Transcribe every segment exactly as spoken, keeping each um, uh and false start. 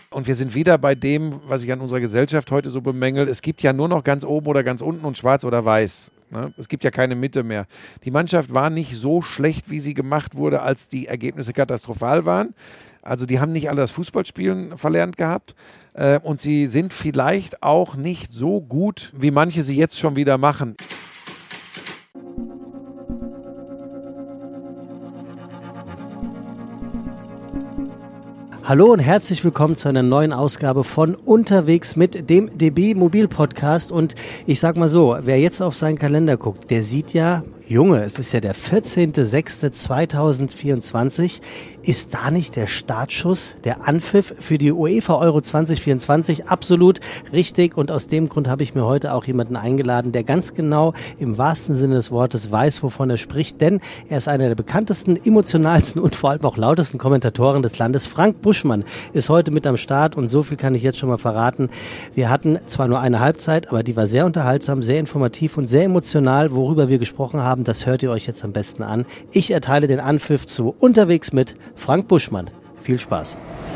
Und wir sind wieder bei dem, was ich an unserer Gesellschaft heute so bemängel. Es gibt ja nur noch ganz oben oder ganz unten und schwarz oder weiß. Ne? Es gibt ja keine Mitte mehr. Die Mannschaft war nicht so schlecht, wie sie gemacht wurde, als die Ergebnisse katastrophal waren. Also die haben nicht alle das Fußballspielen verlernt gehabt. Äh, und sie sind vielleicht auch nicht so gut, wie manche sie jetzt schon wieder machen. Hallo und herzlich willkommen zu einer neuen Ausgabe von Unterwegs mit dem D B Mobil Podcast. Und ich sag mal so, wer jetzt auf seinen Kalender guckt, der sieht ja, Junge, es ist ja der vierzehnter sechster zweitausendvierundzwanzig. Ist da nicht der Startschuss, der Anpfiff für die UEFA Euro zwanzig vierundzwanzig? Absolut richtig. Und aus dem Grund habe ich mir heute auch jemanden eingeladen, der ganz genau im wahrsten Sinne des Wortes weiß, wovon er spricht. Denn er ist einer der bekanntesten, emotionalsten und vor allem auch lautesten Kommentatoren des Landes. Frank Buschmann ist heute mit am Start und so viel kann ich jetzt schon mal verraten. Wir hatten zwar nur eine Halbzeit, aber die war sehr unterhaltsam, sehr informativ und sehr emotional, worüber wir gesprochen haben. Das hört ihr euch jetzt am besten an. Ich erteile den Anpfiff zu Unterwegs mit Frank Buschmann. Viel Spaß.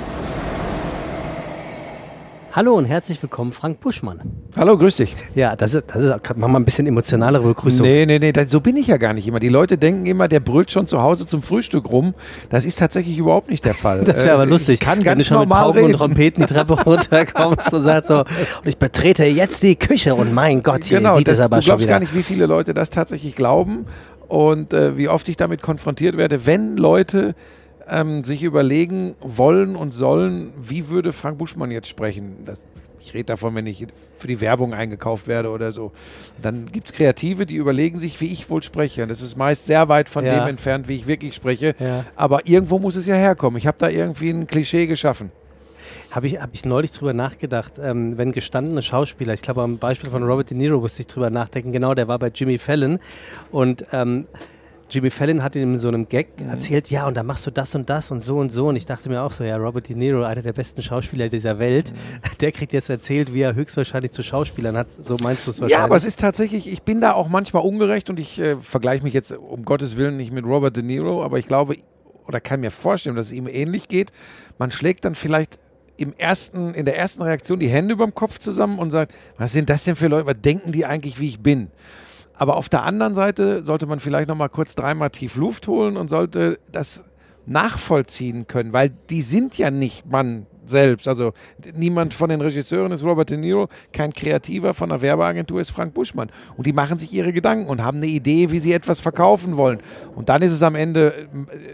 Hallo und herzlich willkommen, Frank Buschmann. Hallo, grüß dich. Ja, das ist, das ist, mach mal ein bisschen emotionalere Begrüßung. Nee, nee, nee, das, so bin ich ja gar nicht immer. Die Leute denken immer, der brüllt schon zu Hause zum Frühstück rum. Das ist tatsächlich überhaupt nicht der Fall. Das wäre aber lustig, ich kann wenn ganz du schon mit normal Pauken reden. und Trompeten die Treppe runterkommst und sagst so, und ich betrete jetzt die Küche und mein Gott, hier genau, sieht das, es aber du schon glaubst wieder. gar nicht, wie viele Leute das tatsächlich glauben und äh, wie oft ich damit konfrontiert werde, wenn Leute ähm, sich überlegen wollen und sollen, wie würde Frank Buschmann jetzt sprechen. Das, ich rede davon, wenn ich für die Werbung eingekauft werde oder so. Dann gibt es Kreative, die überlegen sich, wie ich wohl spreche. Und das ist meist sehr weit von Ja. dem entfernt, wie ich wirklich spreche. Ja. Aber irgendwo muss es ja herkommen. Ich habe da irgendwie ein Klischee geschaffen. Habe ich, hab ich neulich drüber nachgedacht, ähm, wenn gestandene Schauspieler, ich glaube am Beispiel von Robert De Niro musste ich drüber nachdenken, genau, der war bei Jimmy Fallon und ähm, Jimmy Fallon hat ihm in so einem Gag mhm. erzählt, ja, und dann machst du das und das und so und so. Und ich dachte mir auch so, ja, Robert De Niro, einer der besten Schauspieler dieser Welt, mhm. der kriegt jetzt erzählt, wie er höchstwahrscheinlich zu Schauspielern hat. So meinst du es wahrscheinlich? Ja, aber es ist tatsächlich, ich bin da auch manchmal ungerecht und ich äh, vergleiche mich jetzt um Gottes Willen nicht mit Robert De Niro, aber ich glaube oder kann mir vorstellen, dass es ihm ähnlich geht. Man schlägt dann vielleicht im ersten, in der ersten Reaktion die Hände über dem Kopf zusammen und sagt, was sind das denn für Leute, was denken die eigentlich, wie ich bin? Aber auf der anderen Seite sollte man vielleicht noch mal kurz dreimal tief Luft holen und sollte das nachvollziehen können, weil die sind ja nicht man selbst. Also niemand von den Regisseuren ist Robert De Niro, kein Kreativer von einer Werbeagentur ist Frank Buschmann. Und die machen sich ihre Gedanken und haben eine Idee, wie sie etwas verkaufen wollen. Und dann ist es am Ende,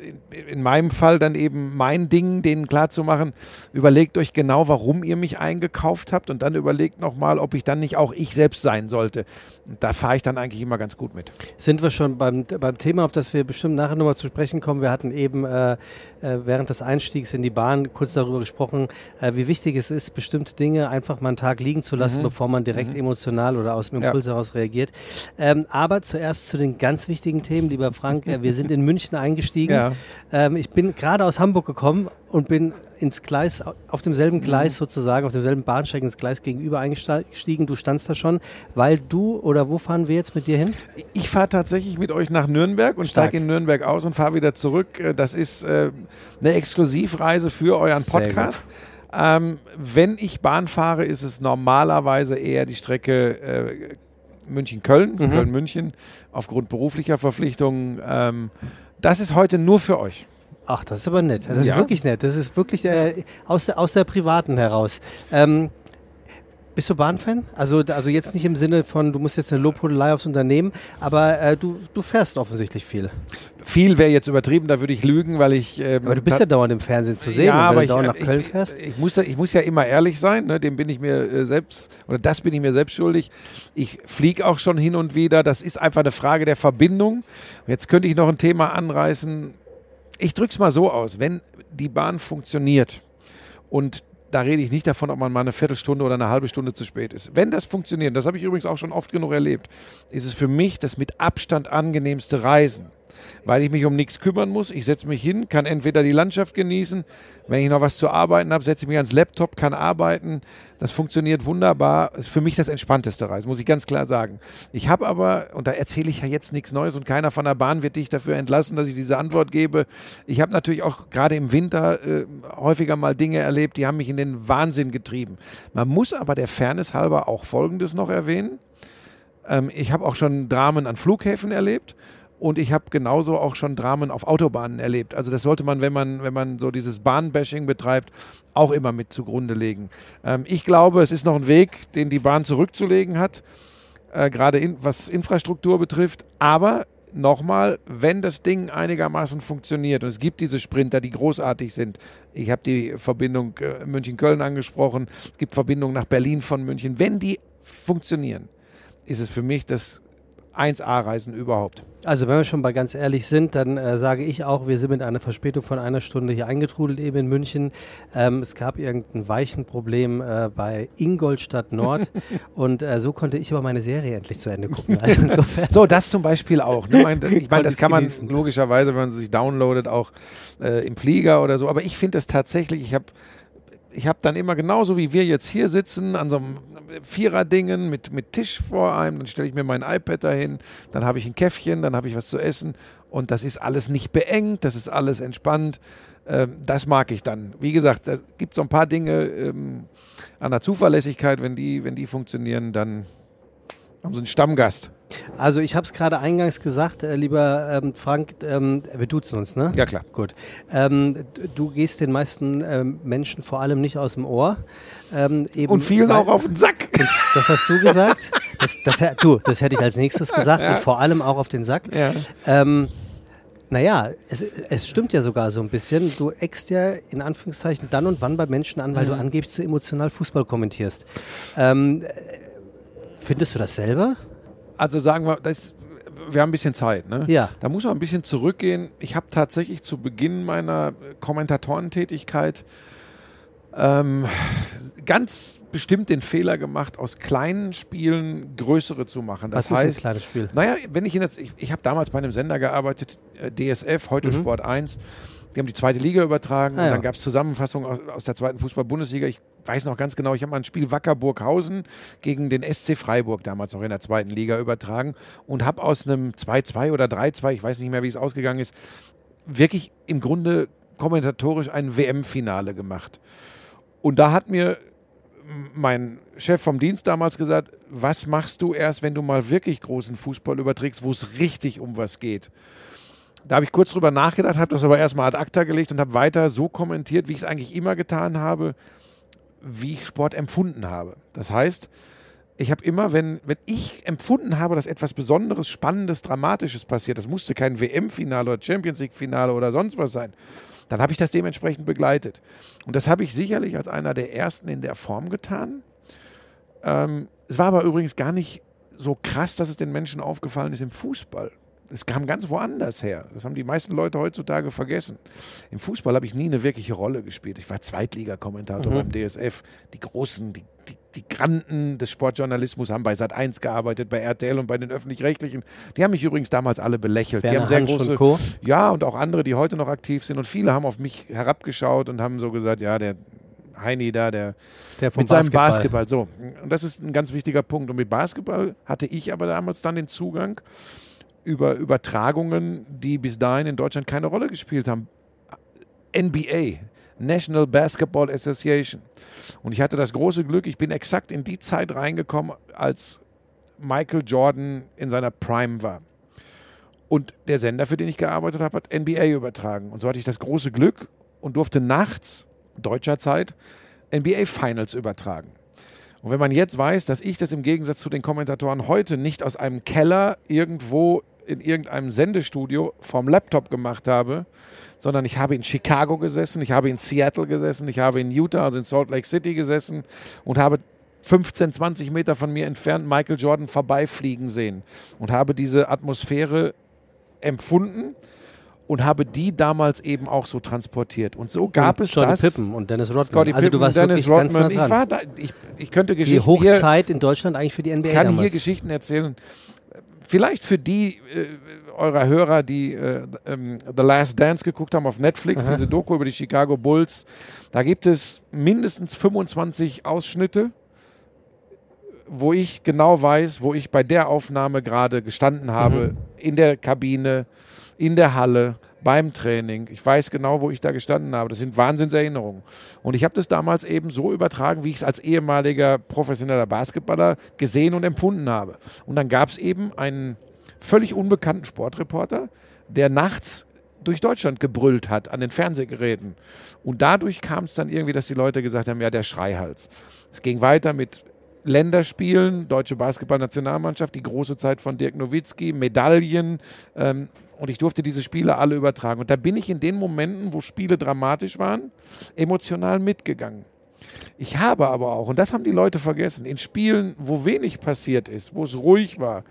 in meinem Fall dann eben mein Ding, denen klarzumachen, überlegt euch genau, warum ihr mich eingekauft habt und dann überlegt nochmal, ob ich dann nicht auch ich selbst sein sollte. Und da fahre ich dann eigentlich immer ganz gut mit. Sind wir schon beim, beim Thema, auf das wir bestimmt nachher nochmal zu sprechen kommen. Wir hatten eben äh, während des Einstiegs in die Bahn kurz darüber gesprochen, äh, wie wichtig es ist, bestimmte Dinge einfach mal einen Tag liegen zu lassen, mhm. bevor man direkt mhm. emotional oder aus dem Impuls ja. heraus reagiert. Ähm, aber zuerst zu den ganz wichtigen Themen, lieber Frank. Äh, wir sind in München eingestiegen. Ja. Ähm, ich bin gerade aus Hamburg gekommen und bin ins Gleis, auf demselben Gleis sozusagen, auf demselben Bahnsteig ins Gleis gegenüber eingestiegen. Du standst da schon, weil du, oder wo fahren wir jetzt mit dir hin? Ich fahre tatsächlich mit euch nach Nürnberg und steige in Nürnberg aus und fahre wieder zurück. Das ist äh, eine Exklusivreise für euren Podcast. Ähm, wenn ich Bahn fahre, ist es normalerweise eher die Strecke äh, München-Köln, mhm. Köln-München, aufgrund beruflicher Verpflichtungen. Ähm, das ist heute nur für euch. Ach, das ist aber nett. Das ja. ist wirklich nett. Das ist wirklich äh, aus, der, aus der Privaten heraus. Ähm, bist du Bahnfan? Also, also jetzt nicht im Sinne von, du musst jetzt eine Lobhudelei aufs Unternehmen, aber äh, du, du fährst offensichtlich viel. Viel wäre jetzt übertrieben, da würde ich lügen, weil ich... Ähm, aber du bist ja dauernd im Fernsehen zu sehen, ja, und wenn aber du dauernd ich, nach Köln ich, fährst. Ich, ich, muss, ich muss ja immer ehrlich sein, ne? Dem bin ich mir äh, selbst, oder das bin ich mir selbst schuldig. Ich fliege auch schon hin und wieder, das ist einfach eine Frage der Verbindung. Und jetzt könnte ich noch ein Thema anreißen. Ich drücke es mal so aus, wenn die Bahn funktioniert und da rede ich nicht davon, ob man mal eine Viertelstunde oder eine halbe Stunde zu spät ist. Wenn das funktioniert, das habe ich übrigens auch schon oft genug erlebt, ist es für mich das mit Abstand angenehmste Reisen. weil ich mich um nichts kümmern muss. Ich setze mich hin, kann entweder die Landschaft genießen, wenn ich noch was zu arbeiten habe, setze ich mich ans Laptop, kann arbeiten. Das funktioniert wunderbar. Ist für mich das entspannteste Reisen, muss ich ganz klar sagen. Ich habe aber, und da erzähle ich ja jetzt nichts Neues und keiner von der Bahn wird dich dafür entlassen, dass ich diese Antwort gebe. Ich habe natürlich auch gerade im Winter äh, häufiger mal Dinge erlebt, die haben mich in den Wahnsinn getrieben. Man muss aber der Fairness halber auch Folgendes noch erwähnen. Ähm, ich habe auch schon Dramen an Flughäfen erlebt. Und ich habe genauso auch schon Dramen auf Autobahnen erlebt. Also das sollte man, wenn man, wenn man so dieses Bahnbashing betreibt, auch immer mit zugrunde legen. Ähm, ich glaube, es ist noch ein Weg, den die Bahn zurückzulegen hat, äh, gerade in, was Infrastruktur betrifft. Aber nochmal, wenn das Ding einigermaßen funktioniert und es gibt diese Sprinter, die großartig sind. Ich habe die Verbindung äh, München-Köln angesprochen. Es gibt Verbindungen nach Berlin von München. Wenn die funktionieren, ist es für mich das eins A-Reisen überhaupt. Also wenn wir schon mal ganz ehrlich sind, dann äh, sage ich auch, wir sind mit einer Verspätung von einer Stunde hier eingetrudelt eben in München. Ähm, es gab irgendein Weichenproblem äh, bei Ingolstadt Nord und äh, so konnte ich aber meine Serie endlich zu Ende gucken. Also insofern so, das zum Beispiel auch. Ne? Ich meine, ich mein, das kann man genießen. logischerweise, wenn man sich downloadet, auch äh, im Flieger oder so. Aber ich finde es tatsächlich, ich habe ich habe dann immer genauso wie wir jetzt hier sitzen, an so einem Vierer-Dingen mit, mit Tisch vor einem, dann stelle ich mir mein iPad dahin, dann habe ich ein Käffchen, dann habe ich was zu essen und das ist alles nicht beengt, das ist alles entspannt. Ähm, das mag ich dann. Wie gesagt, es gibt so ein paar Dinge ähm, an der Zuverlässigkeit, wenn die, wenn die funktionieren, dann haben sie einen Stammgast. Also ich habe es gerade eingangs gesagt, äh, lieber ähm, Frank, ähm, wir duzen uns, ne? Ja, klar. Gut. Ähm, du gehst den meisten ähm, Menschen vor allem nicht aus dem Ohr. Ähm, eben, und vielen weil, auch auf den Sack. Und das hast du gesagt. Das, das, du, das hätte ich als nächstes gesagt. Ja. Und vor allem auch auf den Sack. Ja. Ähm, Naja, es, es stimmt ja sogar so ein bisschen. Du eckst ja in Anführungszeichen dann und wann bei Menschen an, weil mhm. du angeblich zu emotional Fußball kommentierst. Ähm, findest du das selber? Also sagen wir, das, wir haben ein bisschen Zeit. Ne? Ja. Da muss man ein bisschen zurückgehen. Ich habe tatsächlich zu Beginn meiner Kommentatorentätigkeit ähm, ganz bestimmt den Fehler gemacht, aus kleinen Spielen größere zu machen. Das Was heißt, ist ein kleines Spiel? Naja, wenn ich jetzt, ich, ich habe damals bei einem Sender gearbeitet, äh, D S F, heute mhm. Sport eins. Die haben die zweite Liga übertragen ah, und dann ja. gab es Zusammenfassungen aus, aus der zweiten Fußball-Bundesliga. Ich weiß noch ganz genau, ich habe mal ein Spiel Wacker Burghausen gegen den S C Freiburg damals noch in der zweiten Liga übertragen und habe aus einem zwei zwei oder drei zwei, ich weiß nicht mehr, wie es ausgegangen ist, wirklich im Grunde kommentatorisch ein W M-Finale gemacht. Und da hat mir mein Chef vom Dienst damals gesagt, was machst du erst, wenn du mal wirklich großen Fußball überträgst, wo es richtig um was geht? Da habe ich kurz drüber nachgedacht, habe das aber erstmal ad acta gelegt und habe weiter so kommentiert, wie ich es eigentlich immer getan habe, wie ich Sport empfunden habe. Das heißt, ich habe immer, wenn, wenn ich empfunden habe, dass etwas Besonderes, Spannendes, Dramatisches passiert, das musste kein W M-Finale oder Champions-League-Finale oder sonst was sein, dann habe ich das dementsprechend begleitet. Und das habe ich sicherlich als einer der Ersten in der Form getan. Ähm, es war aber übrigens gar nicht so krass, dass es den Menschen aufgefallen ist im Fußball. Es kam ganz woanders her. Das haben die meisten Leute heutzutage vergessen. Im Fußball habe ich nie eine wirkliche Rolle gespielt. Ich war Zweitliga-Kommentator mhm. beim D S F. Die Großen, die, die, die Granden des Sportjournalismus haben bei Sat eins gearbeitet, bei R T L und bei den Öffentlich-Rechtlichen. Die haben mich übrigens damals alle belächelt. Werner die haben sehr Hansch große, und Co. Ja, und auch andere, die heute noch aktiv sind. Und viele haben auf mich herabgeschaut und haben so gesagt, ja, der Heini da, der, der vom mit seinem Basketball. Basketball. So. Und das ist ein ganz wichtiger Punkt. Und mit Basketball hatte ich aber damals dann den Zugang über Übertragungen, die bis dahin in Deutschland keine Rolle gespielt haben. N B A, National Basketball Association. Und ich hatte das große Glück, ich bin exakt in die Zeit reingekommen, als Michael Jordan in seiner Prime war. Und der Sender, für den ich gearbeitet habe, hat N B A übertragen. Und so hatte ich das große Glück und durfte nachts, deutscher Zeit, N B A Finals übertragen. Und wenn man jetzt weiß, dass ich das im Gegensatz zu den Kommentatoren heute nicht aus einem Keller irgendwo in irgendeinem Sendestudio vorm Laptop gemacht habe, sondern ich habe in Chicago gesessen, ich habe in Seattle gesessen, ich habe in Utah, also in Salt Lake City gesessen und habe fünfzehn, zwanzig Meter von mir entfernt Michael Jordan vorbeifliegen sehen und habe diese Atmosphäre empfunden und habe die damals eben auch so transportiert. Und so gab und es Scottie das. Pippen und Dennis Rodman. Scottie also du warst Dennis wirklich ganz nah Rodman. dran. Ich war da, ich, ich könnte Geschichten Die Hochzeit hier, in Deutschland eigentlich für die N B A kann damals. hier Geschichten erzählen. Vielleicht für die äh, eurer Hörer, die äh, ähm, The Last Dance geguckt haben auf Netflix, Aha. diese Doku über die Chicago Bulls, da gibt es mindestens fünfundzwanzig Ausschnitte, wo ich genau weiß, wo ich bei der Aufnahme gerade gestanden habe, mhm. in der Kabine, in der Halle, beim Training. Ich weiß genau, wo ich da gestanden habe. Das sind Wahnsinnserinnerungen. Und ich habe das damals eben so übertragen, wie ich es als ehemaliger professioneller Basketballer gesehen und empfunden habe. Und dann gab es eben einen völlig unbekannten Sportreporter, der nachts durch Deutschland gebrüllt hat an den Fernsehgeräten. Und dadurch kam es dann irgendwie, dass die Leute gesagt haben, ja, der Schreihals. Es ging weiter mit Länderspielen, deutsche Basketballnationalmannschaft, die große Zeit von Dirk Nowitzki, Medaillen, ähm, und ich durfte diese Spiele alle übertragen. Und da bin ich in den Momenten, wo Spiele dramatisch waren, emotional mitgegangen. Ich habe aber auch, und das haben die Leute vergessen, in Spielen, wo wenig passiert ist, wo es ruhig war,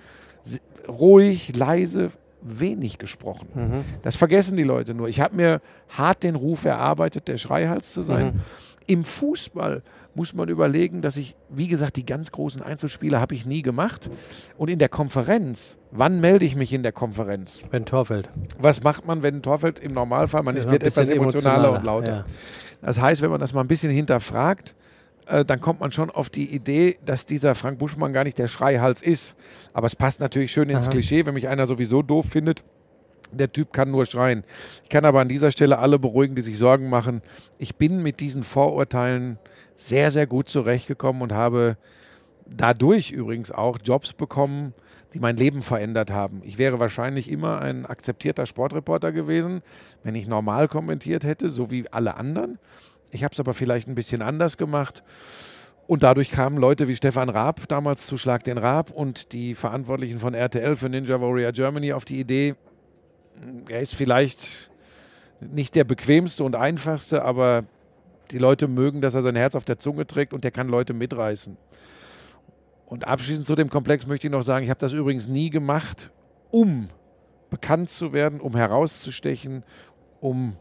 ruhig, leise, wenig gesprochen. Mhm. Das vergessen die Leute nur. Ich habe mir hart den Ruf erarbeitet, der Schreihals zu sein. Mhm. Im Fußball muss man überlegen, dass ich, wie gesagt, die ganz großen Einzelspiele habe ich nie gemacht. Und in der Konferenz, wann melde ich mich in der Konferenz? Wenn ein Tor fällt. Was macht man, wenn ein Tor fällt? Im Normalfall, man ja, wird etwas emotionaler, emotionaler und lauter. Ja. Das heißt, wenn man das mal ein bisschen hinterfragt, äh, dann kommt man schon auf die Idee, dass dieser Frank Buschmann gar nicht der Schreihals ist. Aber es passt natürlich schön ins Aha. Klischee, wenn mich einer sowieso doof findet. Der Typ kann nur schreien. Ich kann aber an dieser Stelle alle beruhigen, die sich Sorgen machen. Ich bin mit diesen Vorurteilen sehr, sehr gut zurechtgekommen und habe dadurch übrigens auch Jobs bekommen, die mein Leben verändert haben. Ich wäre wahrscheinlich immer ein akzeptierter Sportreporter gewesen, wenn ich normal kommentiert hätte, so wie alle anderen. Ich habe es aber vielleicht ein bisschen anders gemacht. Und dadurch kamen Leute wie Stefan Raab damals zu Schlag den Raab und die Verantwortlichen von R T L für Ninja Warrior Germany auf die Idee, er ist vielleicht nicht der bequemste und einfachste, aber die Leute mögen, dass er sein Herz auf der Zunge trägt und der kann Leute mitreißen. Und abschließend zu dem Komplex möchte ich noch sagen, ich habe das übrigens nie gemacht, um bekannt zu werden, um herauszustechen, um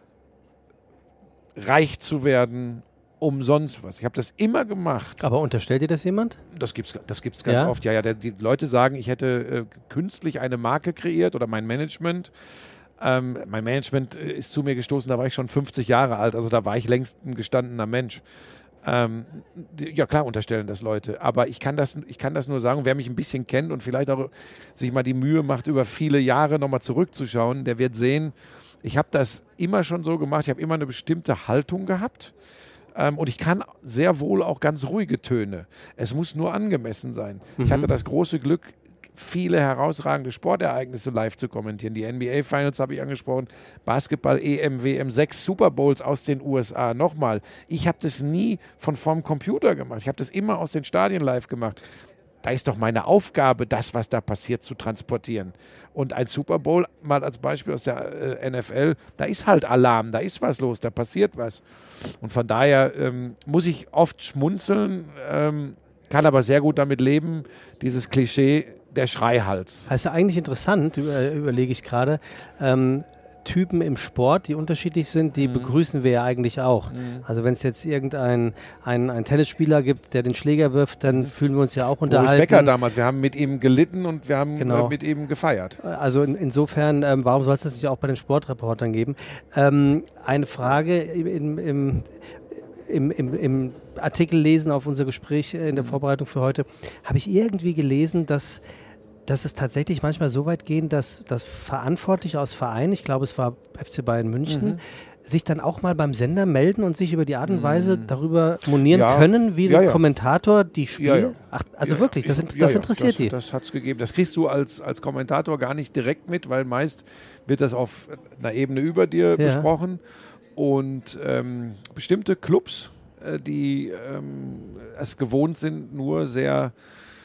reich zu werden, um sonst was. Ich habe das immer gemacht. Aber unterstellt dir das jemand? Das gibt es das gibt's ganz ja? oft. Ja, ja, der, die Leute sagen, ich hätte äh, künstlich eine Marke kreiert oder mein Management. Ähm, mein Management ist zu mir gestoßen, da war ich schon fünfzig Jahre alt, also da war ich längst ein gestandener Mensch. Ähm, die, ja klar unterstellen das Leute, aber ich kann das, ich kann das nur sagen, wer mich ein bisschen kennt und vielleicht auch sich mal die Mühe macht, über viele Jahre nochmal zurückzuschauen, der wird sehen, ich habe das immer schon so gemacht, ich habe immer eine bestimmte Haltung gehabt. Ähm, und ich kann sehr wohl auch ganz ruhige Töne. Es muss nur angemessen sein. Mhm. Ich hatte das große Glück, viele herausragende Sportereignisse live zu kommentieren. Die N B A Finals habe ich angesprochen, Basketball, E M, W M, sechs Super Bowls aus den U S A. Nochmal, ich habe das nie von vorm Computer gemacht. Ich habe das immer aus den Stadien live gemacht. Da ist doch meine Aufgabe, das, was da passiert, zu transportieren. Und ein Super Bowl, mal als Beispiel aus der äh, N F L, da ist halt Alarm, da ist was los, da passiert was. Und von daher ähm, muss ich oft schmunzeln, ähm, kann aber sehr gut damit leben, dieses Klischee, der Schreihals. Das ist ja eigentlich interessant, über, überlege ich gerade. Ähm, Typen im Sport, die unterschiedlich sind, die mhm. begrüßen wir ja eigentlich auch. Mhm. Also wenn es jetzt irgendein ein, ein Tennisspieler gibt, der den Schläger wirft, dann mhm. fühlen wir uns ja auch unterhalten. Boris Becker damals, wir haben mit ihm gelitten und wir haben genau. äh, mit ihm gefeiert. Also in, insofern, ähm, warum soll es das nicht auch bei den Sportreportern geben? Ähm, eine Frage im, im, im, im, im Artikel lesen auf unser Gespräch in der Vorbereitung für heute, habe ich irgendwie gelesen, dass dass es tatsächlich manchmal so weit gehen, dass, dass Verantwortliche aus Vereinen, ich glaube es war F C Bayern München, mhm. sich dann auch mal beim Sender melden und sich über die Art und Weise mhm. darüber monieren ja. können, wie ja, der ja. Kommentator die Spiele. Ja, ja. Ach, also ja, wirklich, das, ich, das ja, ja. interessiert das, die. Das hat es gegeben. Das kriegst du als, als Kommentator gar nicht direkt mit, weil meist wird das auf einer Ebene über dir ja. besprochen. Und ähm, bestimmte Clubs, äh, die ähm, es gewohnt sind, nur sehr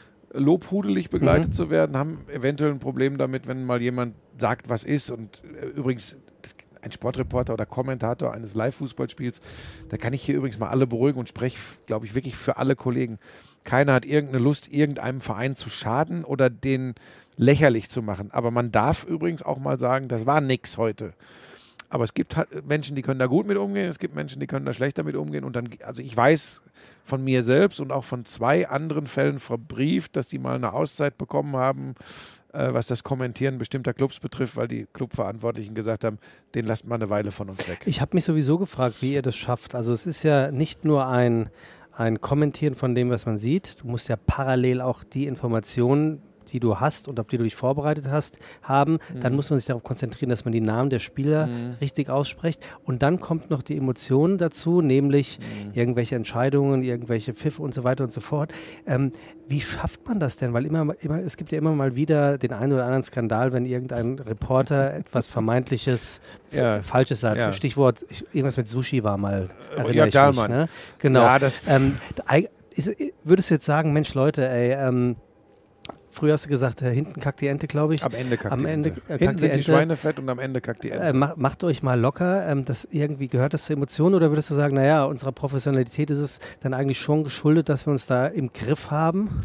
lobhudelig begleitet mhm. zu werden, haben eventuell ein Problem damit, wenn mal jemand sagt, was ist. Und äh, übrigens, das, ein Sportreporter oder Kommentator eines Live-Fußballspiels, da kann ich hier übrigens mal alle beruhigen und spreche, glaube ich, wirklich für alle Kollegen. Keiner hat irgendeine Lust, irgendeinem Verein zu schaden oder den lächerlich zu machen. Aber man darf übrigens auch mal sagen, das war nix heute. Aber es gibt halt Menschen, die können da gut mit umgehen, es gibt Menschen, die können da schlechter mit umgehen. Und dann, also ich weiß von mir selbst und auch von zwei anderen Fällen verbrieft, dass die mal eine Auszeit bekommen haben, äh, was das Kommentieren bestimmter Clubs betrifft, weil die Clubverantwortlichen gesagt haben, den lasst mal eine Weile von uns weg. Ich habe mich sowieso gefragt, wie ihr das schafft. Also es ist ja nicht nur ein, ein Kommentieren von dem, was man sieht. Du musst ja parallel auch die Informationen, die du hast und auf die du dich vorbereitet hast, haben. Mhm. Dann muss man sich darauf konzentrieren, dass man die Namen der Spieler mhm. richtig ausspricht. Und dann kommt noch die Emotion dazu, nämlich mhm. irgendwelche Entscheidungen, irgendwelche Pfiff und so weiter und so fort. Ähm, wie schafft man das denn? Weil immer, immer, es gibt ja immer mal wieder den einen oder anderen Skandal, wenn irgendein Reporter etwas vermeintliches, ja. Falsches sagt. Ja. Stichwort, irgendwas mit Sushi war mal, erinnere ja, ich Dahlmann. mich. Ne? Genau. Ja, das ähm, ist, würdest du jetzt sagen, Mensch Leute, ey, ähm, früher hast du gesagt, äh, hinten kackt die Ente, glaube ich. Am Ende kackt am die Ende, Ente. Äh, hinten die sind Ente. die Schweine fett und am Ende kackt die Ente. Äh, macht, macht euch mal locker. Ähm, das irgendwie gehört das zur Emotion oder würdest du sagen, naja, unserer Professionalität ist es dann eigentlich schon geschuldet, dass wir uns da im Griff haben?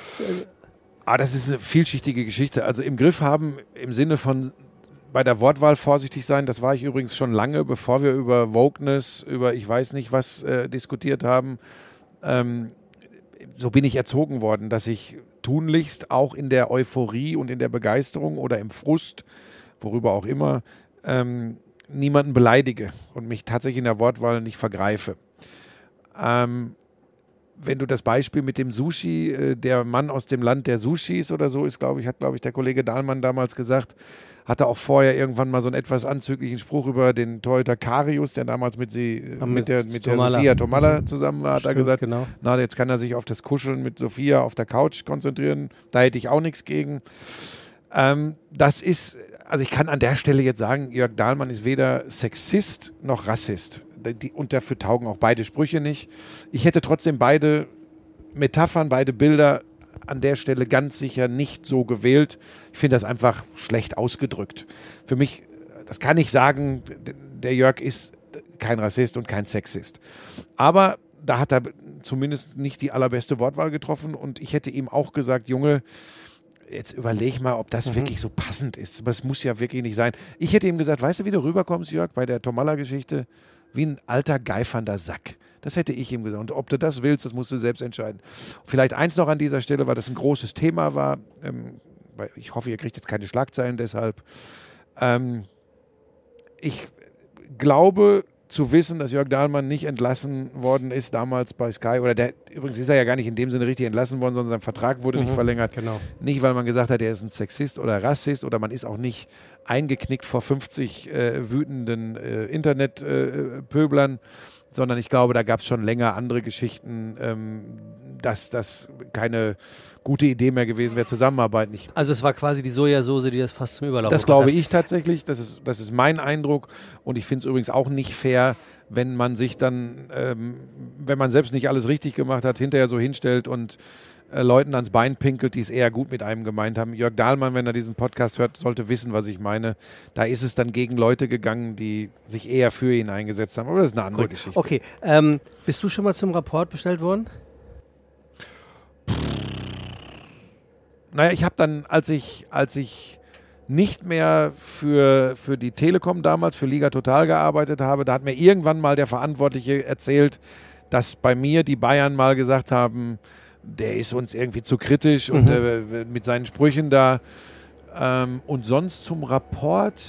Ah, das ist eine vielschichtige Geschichte. Also im Griff haben im Sinne von bei der Wortwahl vorsichtig sein, das war ich übrigens schon lange, bevor wir über Wokeness, über ich weiß nicht was äh, diskutiert haben. Ähm, so bin ich erzogen worden, dass ich tunlichst auch in der Euphorie und in der Begeisterung oder im Frust, worüber auch immer, ähm, niemanden beleidige und mich tatsächlich in der Wortwahl nicht vergreife. Ähm, wenn du das Beispiel mit dem Sushi, äh, der Mann aus dem Land der Sushis oder so ist, glaube ich, hat, glaube ich, der Kollege Dahlmann damals gesagt, hatte auch vorher irgendwann mal so einen etwas anzüglichen Spruch über den Torhüter Karius, der damals mit, sie, äh, mit, mit der, mit der Sophia Tomalla zusammen war, hat er gesagt, genau. na, jetzt kann er sich auf das Kuscheln mit Sophia auf der Couch konzentrieren, da hätte ich auch nichts gegen. Ähm, das ist, also ich kann an der Stelle jetzt sagen, Jörg Dahlmann ist weder Sexist noch Rassist. Die, und dafür taugen auch beide Sprüche nicht. Ich hätte trotzdem beide Metaphern, beide Bilder an der Stelle ganz sicher nicht so gewählt. Ich finde das einfach schlecht ausgedrückt. Für mich, das kann ich sagen, der Jörg ist kein Rassist und kein Sexist. Aber da hat er zumindest nicht die allerbeste Wortwahl getroffen und ich hätte ihm auch gesagt, Junge, jetzt überleg mal, ob das mhm. wirklich so passend ist. Das muss ja wirklich nicht sein. Ich hätte ihm gesagt, weißt du, wie du rüberkommst, Jörg, bei der Tomalla-Geschichte? Wie ein alter, geifernder Sack. Das hätte ich ihm gesagt. Und ob du das willst, das musst du selbst entscheiden. Und vielleicht eins noch an dieser Stelle, weil das ein großes Thema war. Ähm, weil ich hoffe, ihr kriegt jetzt keine Schlagzeilen deshalb. Ähm, ich glaube zu wissen, dass Jörg Dahlmann nicht entlassen worden ist damals bei Sky. Oder der, übrigens ist er ja gar nicht in dem Sinne richtig entlassen worden, sondern sein Vertrag wurde mhm, nicht verlängert. Genau. Nicht, weil man gesagt hat, er ist ein Sexist oder Rassist oder man ist auch nicht eingeknickt vor fünfzig äh, wütenden äh, Internetpöblern, äh, sondern ich glaube, da gab es schon länger andere Geschichten, ähm, dass das keine gute Idee mehr gewesen wäre, Zusammenarbeit nicht. Also es war quasi die Sojasauce, die das fast zum Überlaufen Das glaube ich tatsächlich, das ist, das ist mein Eindruck und ich finde es übrigens auch nicht fair, wenn man sich dann, ähm, wenn man selbst nicht alles richtig gemacht hat, hinterher so hinstellt und äh, Leuten ans Bein pinkelt, die es eher gut mit einem gemeint haben. Jörg Dahlmann, wenn er diesen Podcast hört, sollte wissen, was ich meine. Da ist es dann gegen Leute gegangen, die sich eher für ihn eingesetzt haben. Aber das ist eine andere Gut. Geschichte. Okay, ähm, bist du schon mal zum Rapport bestellt worden? Naja, ich habe dann, als ich, als ich nicht mehr für, für die Telekom damals, für Liga Total gearbeitet habe, da hat mir irgendwann mal der Verantwortliche erzählt, dass bei mir die Bayern mal gesagt haben, der ist uns irgendwie zu kritisch mhm. und äh, mit seinen Sprüchen da. Ähm, und sonst zum Rapport,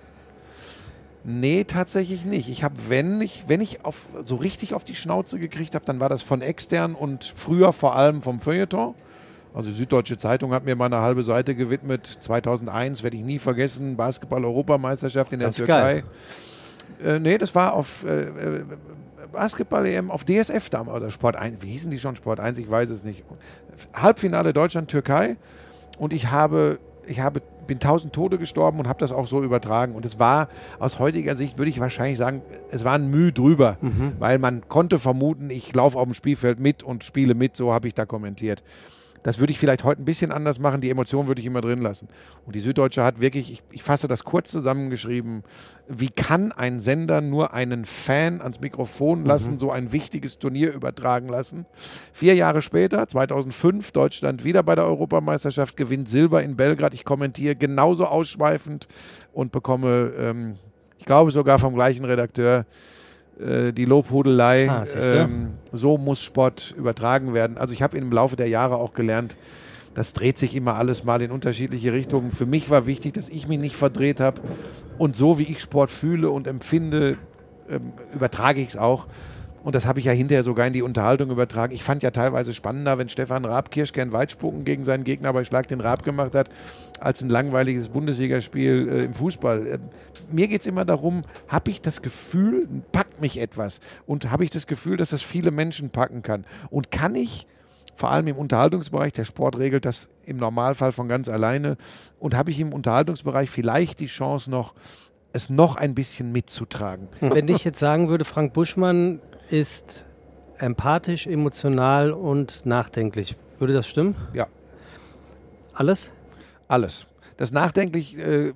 nee, tatsächlich nicht. Ich habe, wenn ich, wenn ich auf, so richtig auf die Schnauze gekriegt habe, dann war das von extern und früher vor allem vom Feuilleton. Also die Süddeutsche Zeitung hat mir mal eine halbe Seite gewidmet. zweitausendeins, werde ich nie vergessen, Basketball-Europameisterschaft in der das Türkei. Äh, nee, das war auf äh, Basketball-E M auf D S F damals, oder Sport eins, wie hießen die schon, Sport eins, ich weiß es nicht. Halbfinale Deutschland-Türkei und ich habe, ich habe, bin tausend Tode gestorben und habe das auch so übertragen. Und es war, aus heutiger Sicht würde ich wahrscheinlich sagen, es war ein Mühe drüber, mhm. weil man konnte vermuten, ich laufe auf dem Spielfeld mit und spiele mit, so habe ich da kommentiert. Das würde ich vielleicht heute ein bisschen anders machen. Die Emotionen würde ich immer drin lassen. Und die Süddeutsche hat wirklich, ich, ich fasse das kurz zusammengeschrieben, wie kann ein Sender nur einen Fan ans Mikrofon lassen, mhm. so ein wichtiges Turnier übertragen lassen? Vier Jahre später, zweitausendfünf, Deutschland wieder bei der Europameisterschaft, gewinnt Silber in Belgrad. Ich kommentiere genauso ausschweifend und bekomme ähm, ich glaube sogar vom gleichen Redakteur, äh, die Lobhudelei, Ah, ähm, so muss Sport übertragen werden. Also ich habe im Laufe der Jahre auch gelernt, das dreht sich immer alles mal in unterschiedliche Richtungen. Für mich war wichtig, dass ich mich nicht verdreht habe und so wie ich Sport fühle und empfinde, ähm, übertrage ich es auch. Und das habe ich ja hinterher sogar in die Unterhaltung übertragen. Ich fand ja teilweise spannender, wenn Stefan Raab Kirschkern Weitspucken gegen seinen Gegner bei Schlag den Raab gemacht hat, als ein langweiliges Bundesligaspiel äh, im Fußball. Äh, mir geht es immer darum, habe ich das Gefühl, packt mich etwas? Und habe ich das Gefühl, dass das viele Menschen packen kann? Und kann ich, vor allem im Unterhaltungsbereich, der Sport regelt das im Normalfall von ganz alleine, und habe ich im Unterhaltungsbereich vielleicht die Chance noch, es noch ein bisschen mitzutragen. Wenn ich jetzt sagen würde, Frank Buschmann ist empathisch, emotional und nachdenklich, würde das stimmen? Ja. Alles? Alles. Das nachdenklich äh,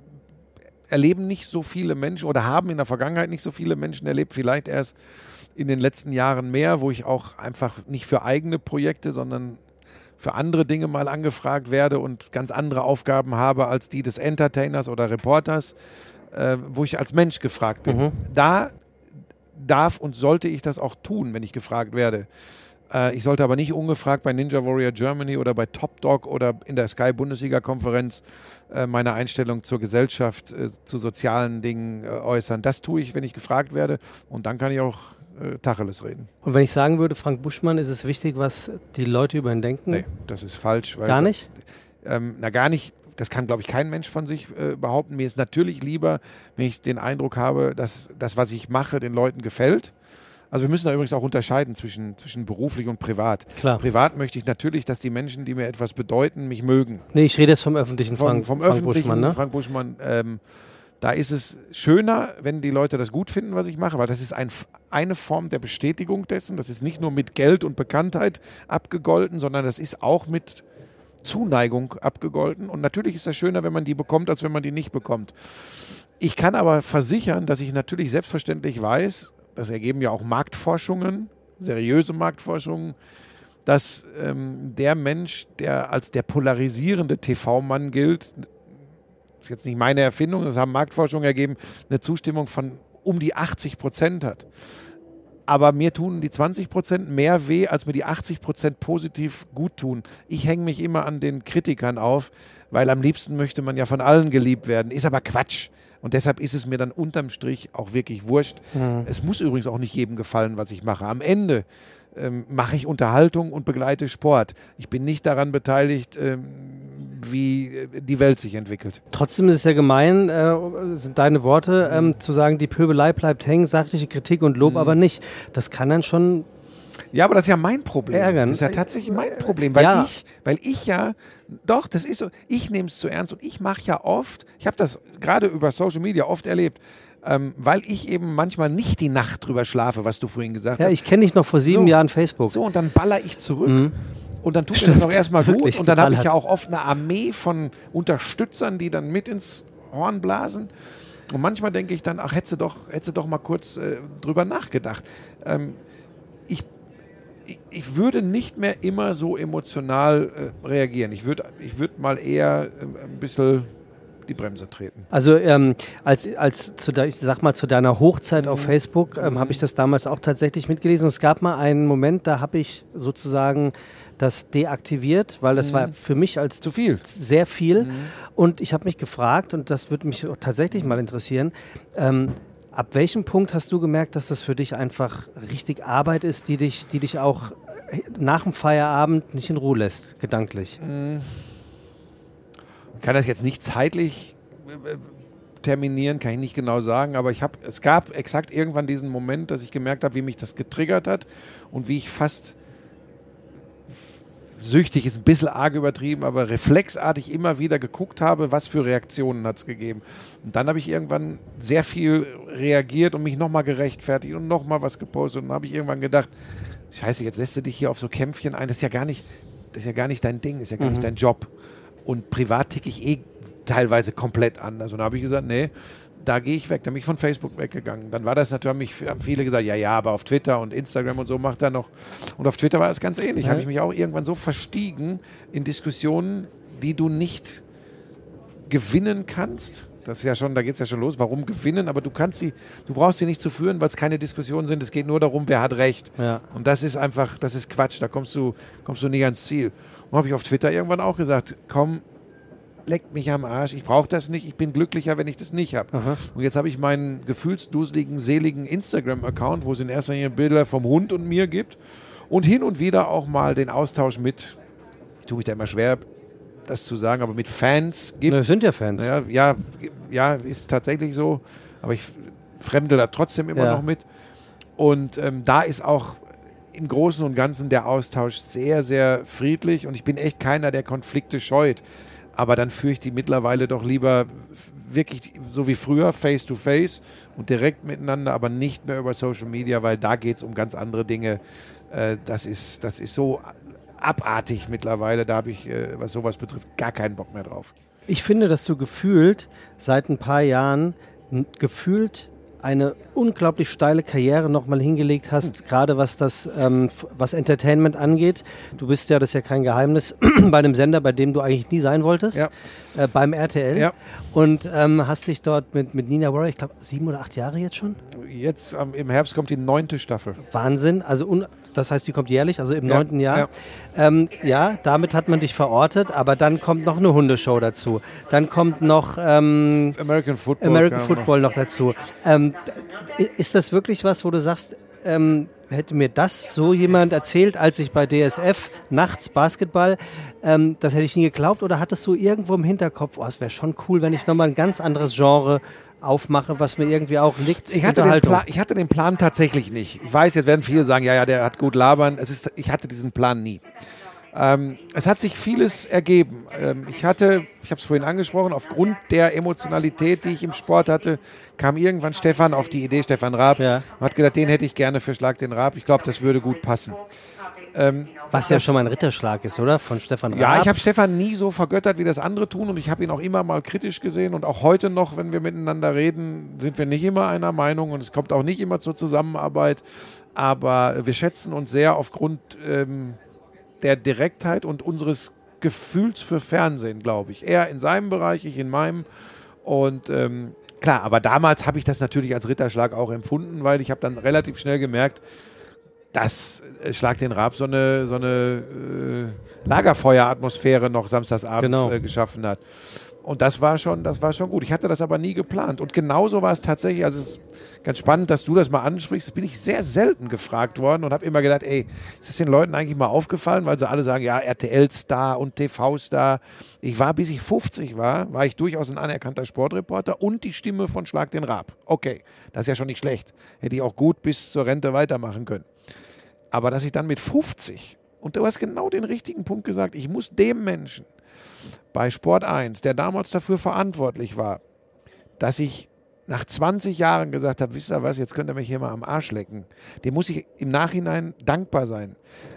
erleben nicht so viele Menschen oder haben in der Vergangenheit nicht so viele Menschen erlebt, vielleicht erst in den letzten Jahren mehr, wo ich auch einfach nicht für eigene Projekte, sondern für andere Dinge mal angefragt werde und ganz andere Aufgaben habe als die des Entertainers oder Reporters, äh, wo ich als Mensch gefragt bin. Mhm. Da darf und sollte ich das auch tun, wenn ich gefragt werde. Äh, ich sollte aber nicht ungefragt bei Ninja Warrior Germany oder bei Top Dog oder in der Sky-Bundesliga-Konferenz äh, meine Einstellung zur Gesellschaft, äh, zu sozialen Dingen äh, äußern. Das tue ich, wenn ich gefragt werde, und dann kann ich auch äh, Tacheles reden. Und wenn ich sagen würde, Frank Buschmann, ist es wichtig, was die Leute über ihn denken? Nee, das ist falsch. Weil gar nicht? Das, ähm, na, gar nicht. Das kann, glaube ich, kein Mensch von sich äh, behaupten. Mir ist natürlich lieber, wenn ich den Eindruck habe, dass das, was ich mache, den Leuten gefällt. Also wir müssen da übrigens auch unterscheiden zwischen, zwischen beruflich und privat. Klar. Privat möchte ich natürlich, dass die Menschen, die mir etwas bedeuten, mich mögen. Nee, ich rede jetzt vom öffentlichen Frank, vom, vom Frank öffentlichen Buschmann. Ne? Frank Buschmann. Ähm, da ist es schöner, wenn die Leute das gut finden, was ich mache, weil das ist ein, eine Form der Bestätigung dessen. Das ist nicht nur mit Geld und Bekanntheit abgegolten, sondern das ist auch mit Zuneigung abgegolten. Und natürlich ist das schöner, wenn man die bekommt, als wenn man die nicht bekommt. Ich kann aber versichern, dass ich natürlich selbstverständlich weiß, das ergeben ja auch Marktforschungen, seriöse Marktforschungen, dass ähm, der Mensch, der als der polarisierende T V-Mann gilt, das ist jetzt nicht meine Erfindung, das haben Marktforschungen ergeben, eine Zustimmung von um die achtzig Prozent hat. Aber mir tun die zwanzig Prozent mehr weh, als mir die achtzig Prozent positiv gut tun. Ich hänge mich immer an den Kritikern auf, weil am liebsten möchte man ja von allen geliebt werden. Ist aber Quatsch. Und deshalb ist es mir dann unterm Strich auch wirklich wurscht. Mhm. Es muss übrigens auch nicht jedem gefallen, was ich mache. Am Ende ähm, mache ich Unterhaltung und begleite Sport. Ich bin nicht daran beteiligt, ähm, wie die Welt sich entwickelt. Trotzdem ist es ja gemein, äh, sind deine Worte, ähm, mhm. zu sagen, die Pöbelei bleibt hängen, sachliche Kritik und Lob mhm. aber nicht. Das kann dann schon... Ja, aber das ist ja mein Problem. Ärgern. Das ist ja tatsächlich mein Problem, weil, ja. ich, weil ich ja, doch, das ist so, ich nehme es zu ernst und ich mache ja oft, ich habe das gerade über Social Media oft erlebt, ähm, weil ich eben manchmal nicht die Nacht drüber schlafe, was du vorhin gesagt ja, hast. Ja, ich kenne dich noch vor sieben so, Jahren Facebook. So, und dann baller ich zurück. Mhm. Und dann tut mir das auch erstmal gut. Wirklich Und dann habe ich geballert. ja auch oft eine Armee von Unterstützern, die dann mit ins Horn blasen. Und manchmal denke ich dann, ach, hättest du doch, hättest du doch mal kurz äh, drüber nachgedacht. Ähm, ich, ich, ich würde nicht mehr immer so emotional äh, reagieren. Ich würde ich würd mal eher äh, ein bisschen die Bremse treten. Also ähm, als, als zu de, ich sag mal zu deiner Hochzeit mhm. auf Facebook ähm, mhm. habe ich das damals auch tatsächlich mitgelesen. Und es gab mal einen Moment, da habe ich sozusagen das deaktiviert, weil das mhm. war für mich als zu viel. Sehr viel. Mhm. Und ich habe mich gefragt, und das würde mich tatsächlich mal interessieren, ähm, ab welchem Punkt hast du gemerkt, dass das für dich einfach richtig Arbeit ist, die dich, die dich auch nach dem Feierabend nicht in Ruhe lässt, gedanklich? Mhm. Ich kann das jetzt nicht zeitlich äh, terminieren, kann ich nicht genau sagen, aber ich hab, es gab exakt irgendwann diesen Moment, dass ich gemerkt habe, wie mich das getriggert hat und wie ich fast süchtig, ist ein bisschen arg übertrieben, aber reflexartig immer wieder geguckt habe, was für Reaktionen hat es gegeben. Und dann habe ich irgendwann sehr viel reagiert und mich nochmal gerechtfertigt und nochmal was gepostet. Und dann habe ich irgendwann gedacht, scheiße, jetzt lässt du dich hier auf so Kämpfchen ein, das ist ja gar nicht, das ist ja gar nicht dein Ding, das ist ja gar mhm. nicht dein Job. Und privat ticke ich eh teilweise komplett anders. Und da habe ich gesagt, nee, da gehe ich weg. Da bin ich von Facebook weggegangen. Dann war das natürlich, haben viele gesagt, ja, ja, aber auf Twitter und Instagram und so macht er noch. Und auf Twitter war es ganz ähnlich. Ja. Habe ich mich auch irgendwann so verstiegen in Diskussionen, die du nicht gewinnen kannst, Das ist ja schon, da geht es ja schon los. Warum gewinnen? Aber du kannst sie, du brauchst sie nicht zu führen, weil es keine Diskussionen sind. Es geht nur darum, wer hat recht. Ja. Und das ist einfach, das ist Quatsch. Da kommst du, kommst du nie ans Ziel. Und habe ich auf Twitter irgendwann auch gesagt, komm, leckt mich am Arsch. Ich brauche das nicht. Ich bin glücklicher, wenn ich das nicht habe. Und jetzt habe ich meinen gefühlsduseligen, seligen Instagram-Account, wo es in erster Linie Bilder vom Hund und mir gibt und hin und wieder auch mal den Austausch mit, ich tue mich da immer schwer, das zu sagen, aber mit Fans gibt. Das sind ja Fans. Ja, ja, ja, ist tatsächlich so. Aber ich fremde da trotzdem immer Ja. noch mit. Und ähm, da ist auch im Großen und Ganzen der Austausch sehr, sehr friedlich. Und ich bin echt keiner, der Konflikte scheut. Aber dann führe ich die mittlerweile doch lieber wirklich so wie früher, face to face und direkt miteinander, aber nicht mehr über Social Media, weil da geht es um ganz andere Dinge. Äh, das ist, das ist so abartig mittlerweile, da habe ich, äh, was sowas betrifft, gar keinen Bock mehr drauf. Ich finde, dass du gefühlt seit ein paar Jahren n- gefühlt eine unglaublich steile Karriere nochmal hingelegt hast, hm. gerade was das, ähm, f- was Entertainment angeht. Du bist ja, das ist ja kein Geheimnis, bei einem Sender, bei dem du eigentlich nie sein wolltest, Ja. äh, beim R T L. Ja. Und ähm, hast dich dort mit, mit Nina Warrior, ich glaube, sieben oder acht Jahre jetzt schon? Jetzt ähm, im Herbst kommt die neunte Staffel. Wahnsinn, also un das heißt, die kommt jährlich, also im Ja, neunten Jahr. ja. Ähm, ja, damit hat man dich verortet, aber dann kommt noch eine Hundeshow dazu. Dann kommt noch ähm, American Football. American kam Football noch dazu. Ähm, d- ist das wirklich was, wo du sagst, ähm, hätte mir das so jemand erzählt, als ich bei D S F nachts Basketball, ähm, das hätte ich nie geglaubt, oder hattest du irgendwo im Hinterkopf, oh, es wäre schon cool, wenn ich nochmal ein ganz anderes Genre aufmache, was mir irgendwie auch liegt? Ich hatte, den Plan, ich hatte den Plan tatsächlich nicht. Ich weiß, jetzt werden viele sagen, ja, ja, der hat gut labern. Es ist, ich hatte diesen Plan nie. Ähm, es hat sich vieles ergeben. Ähm, ich hatte, ich habe es vorhin angesprochen, aufgrund der Emotionalität, die ich im Sport hatte, kam irgendwann Stefan auf die Idee, Stefan Raab, Ja. und hat gesagt, den hätte ich gerne für Schlag den Raab. Ich glaube, das würde gut passen. Ähm, Was ja das- schon mal ein Ritterschlag ist, oder? Von Stefan Raab. Ja, ich habe Stefan nie so vergöttert, wie das andere tun, und ich habe ihn auch immer mal kritisch gesehen, und auch heute noch, wenn wir miteinander reden, sind wir nicht immer einer Meinung, und es kommt auch nicht immer zur Zusammenarbeit, aber wir schätzen uns sehr aufgrund ähm, der Direktheit und unseres Gefühls für Fernsehen, glaube ich. Er in seinem Bereich, ich in meinem, und ähm, klar, aber damals habe ich das natürlich als Ritterschlag auch empfunden, weil ich habe dann relativ schnell gemerkt, dass äh, Schlag den Raab so eine, so eine äh, Lagerfeueratmosphäre noch samstagsabends Genau. äh, geschaffen hat. Und das war schon, das war schon gut. Ich hatte das aber nie geplant. Und genauso war es tatsächlich, also es ist ganz spannend, dass du das mal ansprichst. Das bin ich sehr selten gefragt worden und habe immer gedacht, ey, ist das den Leuten eigentlich mal aufgefallen? Weil sie alle sagen, ja, R T L-Star und T V-Star. Ich war, bis ich fünfzig war, war ich durchaus ein anerkannter Sportreporter und die Stimme von Schlag den Raab. Okay, das ist ja schon nicht schlecht. Hätte ich auch gut bis zur Rente weitermachen können. Aber dass ich dann mit fünfzig, und du hast genau den richtigen Punkt gesagt, ich muss dem Menschen bei Sport eins, der damals dafür verantwortlich war, dass ich nach zwanzig Jahren gesagt habe, wisst ihr was, jetzt könnt ihr mich hier mal am Arsch lecken. Dem muss ich im Nachhinein dankbar sein.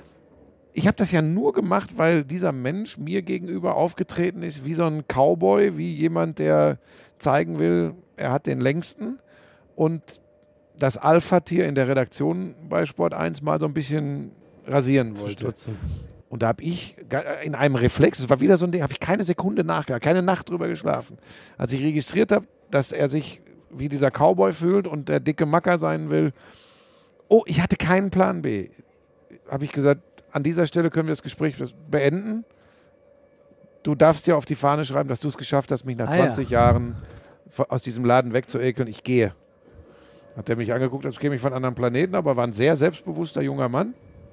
Ich habe das ja nur gemacht, weil dieser Mensch mir gegenüber aufgetreten ist wie so ein Cowboy, wie jemand, der zeigen will, er hat den längsten, und das Alpha-Tier in der Redaktion bei Sport eins mal so ein bisschen rasieren wollte. Stutzen. Und da habe ich in einem Reflex, das war wieder so ein Ding, habe ich keine Sekunde nachgedacht, keine Nacht drüber geschlafen. Als ich registriert habe, dass er sich wie dieser Cowboy fühlt und der dicke Macker sein will, oh, ich hatte keinen Plan B. Habe ich gesagt, an dieser Stelle können wir das Gespräch beenden. Du darfst dir auf die Fahne schreiben, dass du es geschafft hast, mich nach Ah, zwanzig ja. Jahren aus diesem Laden wegzuekeln. Ich gehe. Hat er mich angeguckt, als käme ich von einem anderen Planeten, aber war ein sehr selbstbewusster junger Mann.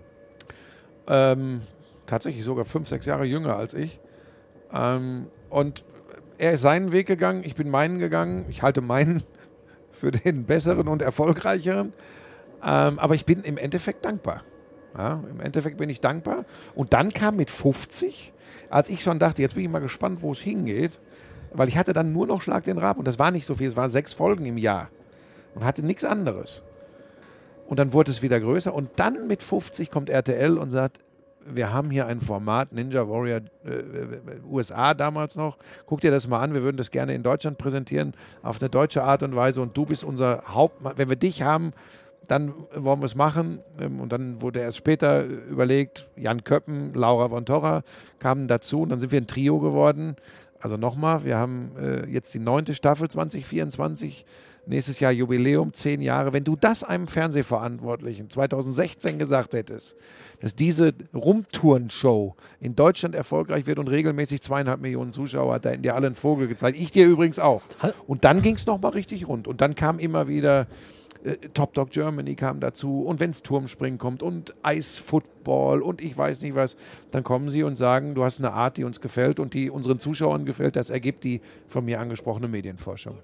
Ähm, tatsächlich sogar fünf, sechs Jahre jünger als ich. Ähm, und er ist seinen Weg gegangen, ich bin meinen gegangen. Ich halte meinen für den besseren und erfolgreicheren. Ähm, aber ich bin im Endeffekt dankbar. Ja, im Endeffekt bin ich dankbar. Und dann kam mit fünfzig, als ich schon dachte, jetzt bin ich mal gespannt, wo es hingeht, weil ich hatte dann nur noch Schlag den Raab und das war nicht so viel, es waren sechs Folgen im Jahr und hatte nichts anderes. Und dann wurde es wieder größer und dann mit fünfzig kommt R T L und sagt, wir haben hier ein Format, Ninja Warrior äh, U S A damals noch, guck dir das mal an, wir würden das gerne in Deutschland präsentieren, auf eine deutsche Art und Weise und du bist unser Hauptmann, wenn wir dich haben, dann wollen wir es machen. Und dann wurde erst später überlegt, Jan Köppen, Laura von Torra kamen dazu und dann sind wir ein Trio geworden. Also nochmal, wir haben äh, jetzt die neunte Staffel zwanzig vierundzwanzig, nächstes Jahr Jubiläum, zehn Jahre. Wenn du das einem Fernsehverantwortlichen zwanzig sechzehn gesagt hättest, dass diese Rumtouren-Show in Deutschland erfolgreich wird und regelmäßig zweieinhalb Millionen Zuschauer hat, da hätten dir alle einen Vogel gezeigt. Ich dir übrigens auch. Und dann ging es nochmal richtig rund. Und dann kam immer wieder äh, Top Dog Germany kam dazu. Und wenn es Turmspringen kommt und Eisfootball und ich weiß nicht was, dann kommen sie und sagen, du hast eine Art, die uns gefällt und die unseren Zuschauern gefällt. Das ergibt die von mir angesprochene Medienforschung.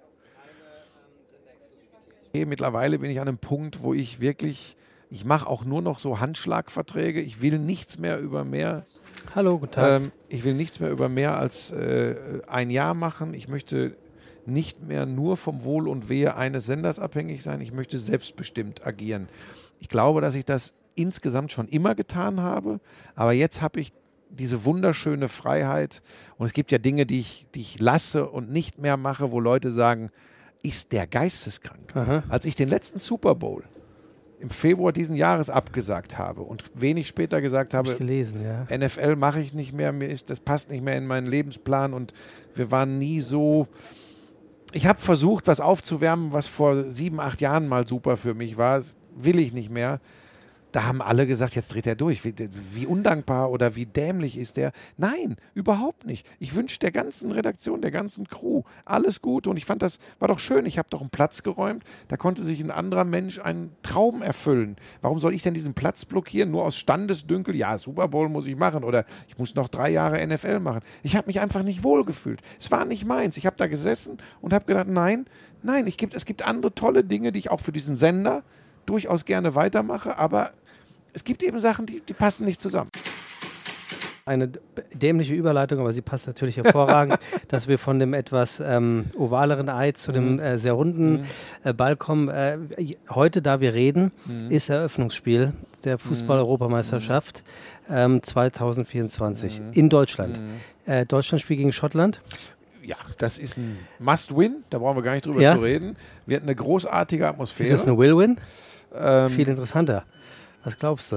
Mittlerweile bin ich an einem Punkt, wo ich wirklich, ich mache auch nur noch so Handschlagverträge. Ich will nichts mehr über mehr. Hallo, guten Tag. Ähm, ich will nichts mehr über mehr als äh, ein Jahr machen. Ich möchte nicht mehr nur vom Wohl und Wehe eines Senders abhängig sein. Ich möchte selbstbestimmt agieren. Ich glaube, dass ich das insgesamt schon immer getan habe, aber jetzt habe ich diese wunderschöne Freiheit und es gibt ja Dinge, die ich, die ich lasse und nicht mehr mache, wo Leute sagen, ist der geisteskrank. Aha. Als ich den letzten Super Bowl im Februar diesen Jahres abgesagt habe und wenig später gesagt habe, Hab ich gelesen, ja. N F L mache ich nicht mehr, mir ist, das passt nicht mehr in meinen Lebensplan und wir waren nie so. Ich habe versucht, was aufzuwärmen, was vor sieben, acht Jahren mal super für mich war. Das will ich nicht mehr. Da haben alle gesagt, jetzt dreht er durch. Wie, wie undankbar oder wie dämlich ist der? Nein, überhaupt nicht. Ich wünsche der ganzen Redaktion, der ganzen Crew alles Gute. Und ich fand, das war doch schön. Ich habe doch einen Platz geräumt. Da konnte sich ein anderer Mensch einen Traum erfüllen. Warum soll ich denn diesen Platz blockieren? Nur aus Standesdünkel? Ja, Super Bowl muss ich machen. Oder ich muss noch drei Jahre N F L machen. Ich habe mich einfach nicht wohlgefühlt. Es war nicht meins. Ich habe da gesessen und habe gedacht, nein, nein, ich gibt, es gibt andere tolle Dinge, die ich auch für diesen Sender durchaus gerne weitermache. Aber es gibt eben Sachen, die, die passen nicht zusammen. Eine dämliche Überleitung, aber sie passt natürlich hervorragend, dass wir von dem etwas ähm, ovaleren Ei zu dem äh, sehr runden Mhm. äh, Ball kommen. Äh, heute, da wir reden, Mhm. ist Eröffnungsspiel der Fußball-Europameisterschaft ähm, zwanzig vierundzwanzig Mhm. in Deutschland. Mhm. Äh, Deutschland-Spiel gegen Schottland. Ja, das ist ein Must-Win, da brauchen wir gar nicht drüber Ja. zu reden. Wird eine großartige Atmosphäre. Ist es eine Will-Win? ähm, Viel interessanter. Was glaubst du?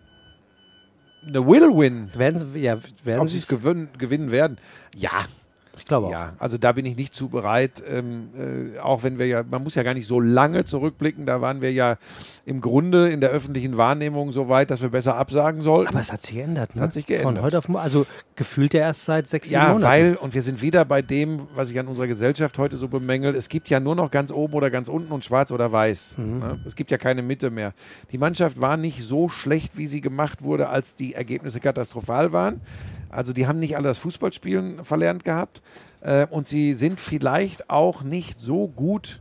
eine Will-Win. Werden sie, ja, werden Ob sie es gewinnen, gewinnen werden? Ja, Ich glaube auch. ja. Also da bin ich nicht zu bereit. Ähm, äh, auch wenn wir ja, man muss ja gar nicht so lange zurückblicken. Da waren wir ja im Grunde in der öffentlichen Wahrnehmung so weit, dass wir besser absagen sollten. Aber es hat sich geändert. Es Ne? hat sich geändert. Von heute auf morgen. Also gefühlt ja erst seit sechs, sieben Ja, Monaten. weil, und wir sind wieder bei dem, was ich an unserer Gesellschaft heute so bemängel, es gibt ja nur noch ganz oben oder ganz unten und schwarz oder weiß. Mhm. Ne? Es gibt ja keine Mitte mehr. Die Mannschaft war nicht so schlecht, wie sie gemacht wurde, als die Ergebnisse katastrophal waren. Also die haben nicht alle das Fußballspielen verlernt gehabt. Äh, und sie sind vielleicht auch nicht so gut,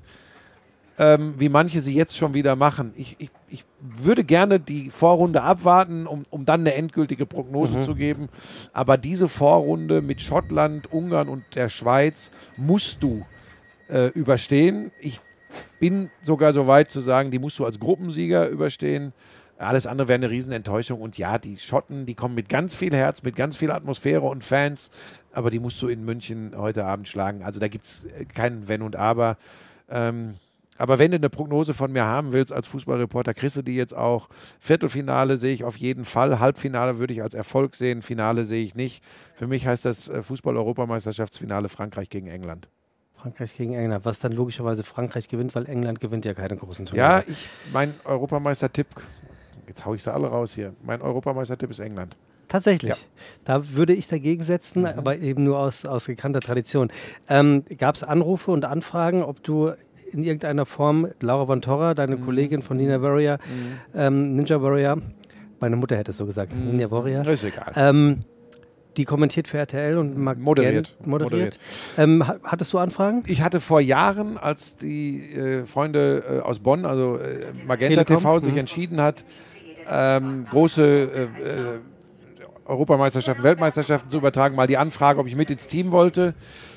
ähm, wie manche sie jetzt schon wieder machen. Ich, ich, ich würde gerne die Vorrunde abwarten, um, um dann eine endgültige Prognose Mhm. zu geben. Aber diese Vorrunde mit Schottland, Ungarn und der Schweiz musst du äh, überstehen. Ich bin sogar so weit zu sagen, die musst du als Gruppensieger überstehen. Alles andere wäre eine Riesenenttäuschung. Und ja, die Schotten, die kommen mit ganz viel Herz, mit ganz viel Atmosphäre und Fans. Aber die musst du in München heute Abend schlagen. Also da gibt es kein Wenn und Aber. Ähm, aber wenn du eine Prognose von mir haben willst als Fußballreporter, kriegst du die jetzt auch. Viertelfinale sehe ich auf jeden Fall. Halbfinale würde ich als Erfolg sehen. Finale sehe ich nicht. Für mich heißt das äh, Fußball-Europameisterschaftsfinale Frankreich gegen England. Frankreich gegen England, was dann logischerweise Frankreich gewinnt, weil England gewinnt ja keine großen Turniere. Ja, ich, mein Europameistertipp, jetzt haue ich sie alle raus hier. Mein Europameistertipp ist England. Tatsächlich. Ja. Da würde ich dagegen setzen, Mhm. aber eben nur aus, aus gekannter Tradition. Ähm, Gab es Anrufe und Anfragen, ob du in irgendeiner Form, Laura Van Torra, deine Mhm. Kollegin von Nina Warrior, ähm, Ninja Warrior, meine Mutter hätte es so gesagt, Mhm. Ninja Warrior, Ist egal. ähm, die kommentiert für R T L und mag Moderiert. gern- moderiert. Moderiert. Ähm, ha- hattest du Anfragen? Ich hatte vor Jahren, als die äh, Freunde äh, aus Bonn, also äh, Magenta Telekom, T V, sich mhm. entschieden hat, ähm, große äh, äh, Europameisterschaften, Weltmeisterschaften zu übertragen, mal die Anfrage, ob ich mit ins Team wollte.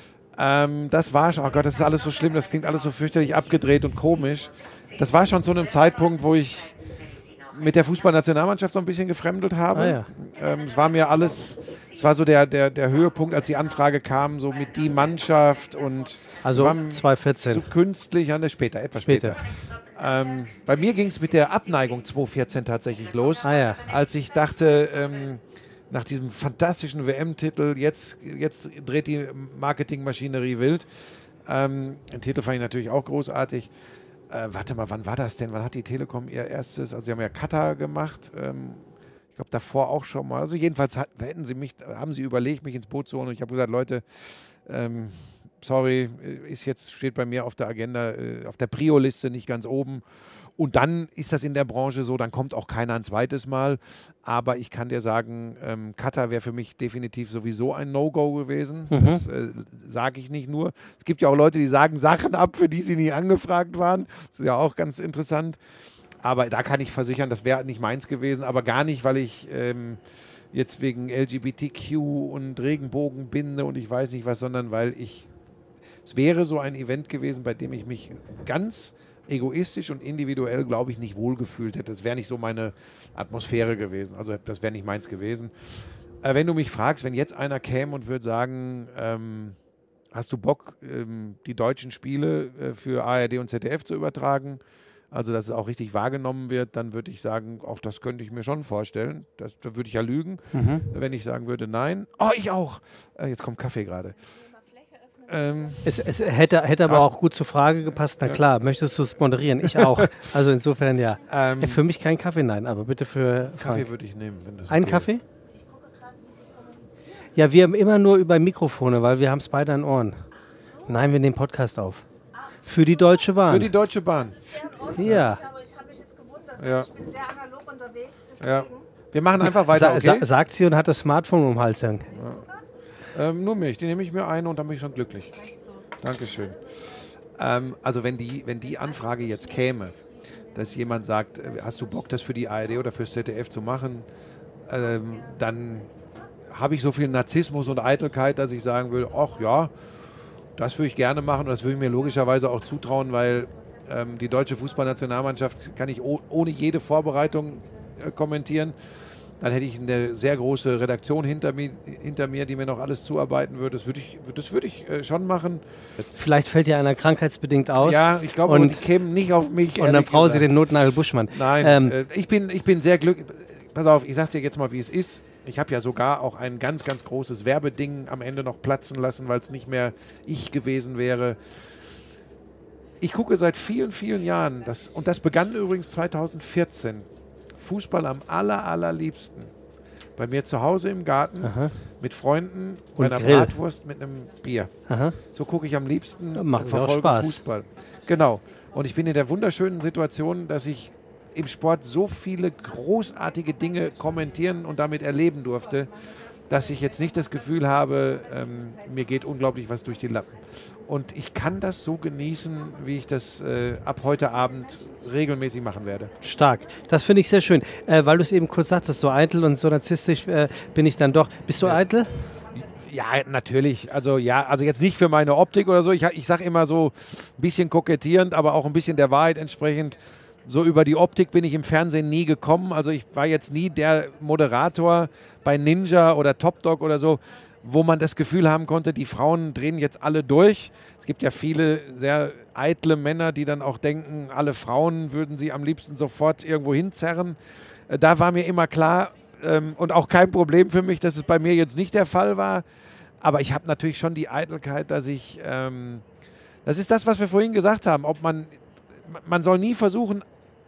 Ähm, das war schon, oh Gott, das ist alles so schlimm, das klingt alles so fürchterlich abgedreht und komisch. Das war schon zu einem Zeitpunkt, wo ich mit der Fußballnationalmannschaft so ein bisschen gefremdelt habe. Ah, ja. ähm, es war mir alles, es war so der, der, der Höhepunkt, als die Anfrage kam, so mit die Mannschaft und Also war zwanzig vierzehn. zu künstlich, ja, ne, später, etwas Später. später. Ähm, bei mir ging es mit der Abneigung zwanzig vierzehn tatsächlich los, Ah ja. als ich dachte, ähm, nach diesem fantastischen W M-Titel, jetzt, jetzt dreht die Marketingmaschinerie wild. Ähm, den Titel fand ich natürlich auch großartig. Äh, warte mal, wann war das denn? Wann hat die Telekom ihr erstes, also sie haben ja Katar gemacht, ähm, ich glaube davor auch schon mal. Also jedenfalls hat, hätten sie mich, haben sie überlegt, mich ins Boot zu holen und ich habe gesagt, Leute, ähm, sorry, ist jetzt, steht bei mir auf der Agenda, äh, auf der Prio-Liste nicht ganz oben. Und dann ist das in der Branche so, dann kommt auch keiner ein zweites Mal. Aber ich kann dir sagen, ähm, Katar wäre für mich definitiv sowieso ein No-Go gewesen. Mhm. Das äh, sage ich nicht nur. Es gibt ja auch Leute, die sagen Sachen ab, für die sie nie angefragt waren. Das ist ja auch ganz interessant. Aber da kann ich versichern, das wäre nicht meins gewesen. Aber gar nicht, weil ich ähm, jetzt wegen L G B T Q und Regenbogenbinde und ich weiß nicht was, sondern weil ich, es wäre so ein Event gewesen, bei dem ich mich ganz egoistisch und individuell, glaube ich, nicht wohlgefühlt hätte. Das wäre nicht so meine Atmosphäre gewesen. Also das wäre nicht meins gewesen. Äh, wenn du mich fragst, wenn jetzt einer käme und würde sagen, ähm, hast du Bock, ähm, die deutschen Spiele äh, für A R D und Z D F zu übertragen, also dass es auch richtig wahrgenommen wird, dann würde ich sagen, auch das könnte ich mir schon vorstellen. Das, da würde ich ja lügen, mhm. wenn ich sagen würde, nein. Oh, ich auch. Äh, jetzt kommt Kaffee gerade. Ähm, es, es hätte, hätte aber auch gut zur Frage gepasst. Na klar, möchtest du es moderieren? Ich auch. Also insofern ja. Ähm, für mich kein Kaffee, nein, aber bitte für Frank. Kaffee würde ich nehmen. Wenn das Einen okay Kaffee? Ich gucke gerade, wie Sie kommunizieren. Ja, wir haben immer nur über Mikrofone, weil wir haben es beide an Ohren. Ach so. Nein, wir nehmen Podcast auf. Ach für die Deutsche Bahn. Für die Deutsche Bahn. Das ist sehr in ja. Ich habe, ich habe mich jetzt gewundert. Ja. Ich bin sehr analog unterwegs, deswegen. Ja. Wir machen einfach weiter, okay? Sa- sagt sie und hat das Smartphone um den Hals hängen. Ja. Ähm, nur Milch, die nehme ich mir ein und dann bin ich schon glücklich. Dankeschön. Ähm, also wenn die, wenn die Anfrage jetzt käme, dass jemand sagt, hast du Bock, das für die A R D oder fürs Z D F zu machen, ähm, dann habe ich so viel Narzissmus und Eitelkeit, dass ich sagen würde, ach ja, das würde ich gerne machen und das würde ich mir logischerweise auch zutrauen, weil ähm, die deutsche Fußballnationalmannschaft kann ich oh, ohne jede Vorbereitung äh, kommentieren. Dann hätte ich eine sehr große Redaktion hinter mir, hinter mir, die mir noch alles zuarbeiten würde. Das würde ich, das würde ich äh, schon machen. Vielleicht fällt ja einer krankheitsbedingt aus. Ja, ich glaube, die kämen nicht auf mich. Und dann brauchen Sie den Notnagel Buschmann. Nein, ähm, äh, ich, bin, ich bin sehr glücklich. Pass auf, ich sage dir jetzt mal, wie es ist. Ich habe ja sogar auch ein ganz, ganz großes Werbeding am Ende noch platzen lassen, weil es nicht mehr ich gewesen wäre. Ich gucke seit vielen, vielen Jahren, das, und das begann übrigens zweitausendvierzehn, Fußball am aller, allerliebsten. Bei mir zu Hause im Garten, aha, mit Freunden, und meiner Grill. Bratwurst mit einem Bier. Aha. So gucke ich am liebsten ja, macht und verfolge auch Spaß. Fußball. Genau. Und ich bin in der wunderschönen Situation, dass ich im Sport so viele großartige Dinge kommentieren und damit erleben durfte, dass ich jetzt nicht das Gefühl habe, ähm, mir geht unglaublich was durch die Lappen. Und ich kann das so genießen, wie ich das äh, ab heute Abend regelmäßig machen werde. Stark. Das finde ich sehr schön. Äh, weil du es eben kurz sagtest, so eitel und so narzisstisch äh, bin ich dann doch. Bist du ja. eitel? Ja, natürlich. Also ja, also jetzt nicht für meine Optik oder so. Ich, ich sage immer so ein bisschen kokettierend, aber auch ein bisschen der Wahrheit entsprechend. So über die Optik bin ich im Fernsehen nie gekommen. Also ich war jetzt nie der Moderator bei Ninja oder Top Dog oder so, wo man das Gefühl haben konnte, die Frauen drehen jetzt alle durch. Es gibt ja viele sehr eitle Männer, die dann auch denken, alle Frauen würden sie am liebsten sofort irgendwo hinzerren. Da war mir immer klar ähm, und auch kein Problem für mich, dass es bei mir jetzt nicht der Fall war. Aber ich habe natürlich schon die Eitelkeit, dass ich, ähm, das ist das, was wir vorhin gesagt haben, ob man, man soll nie versuchen,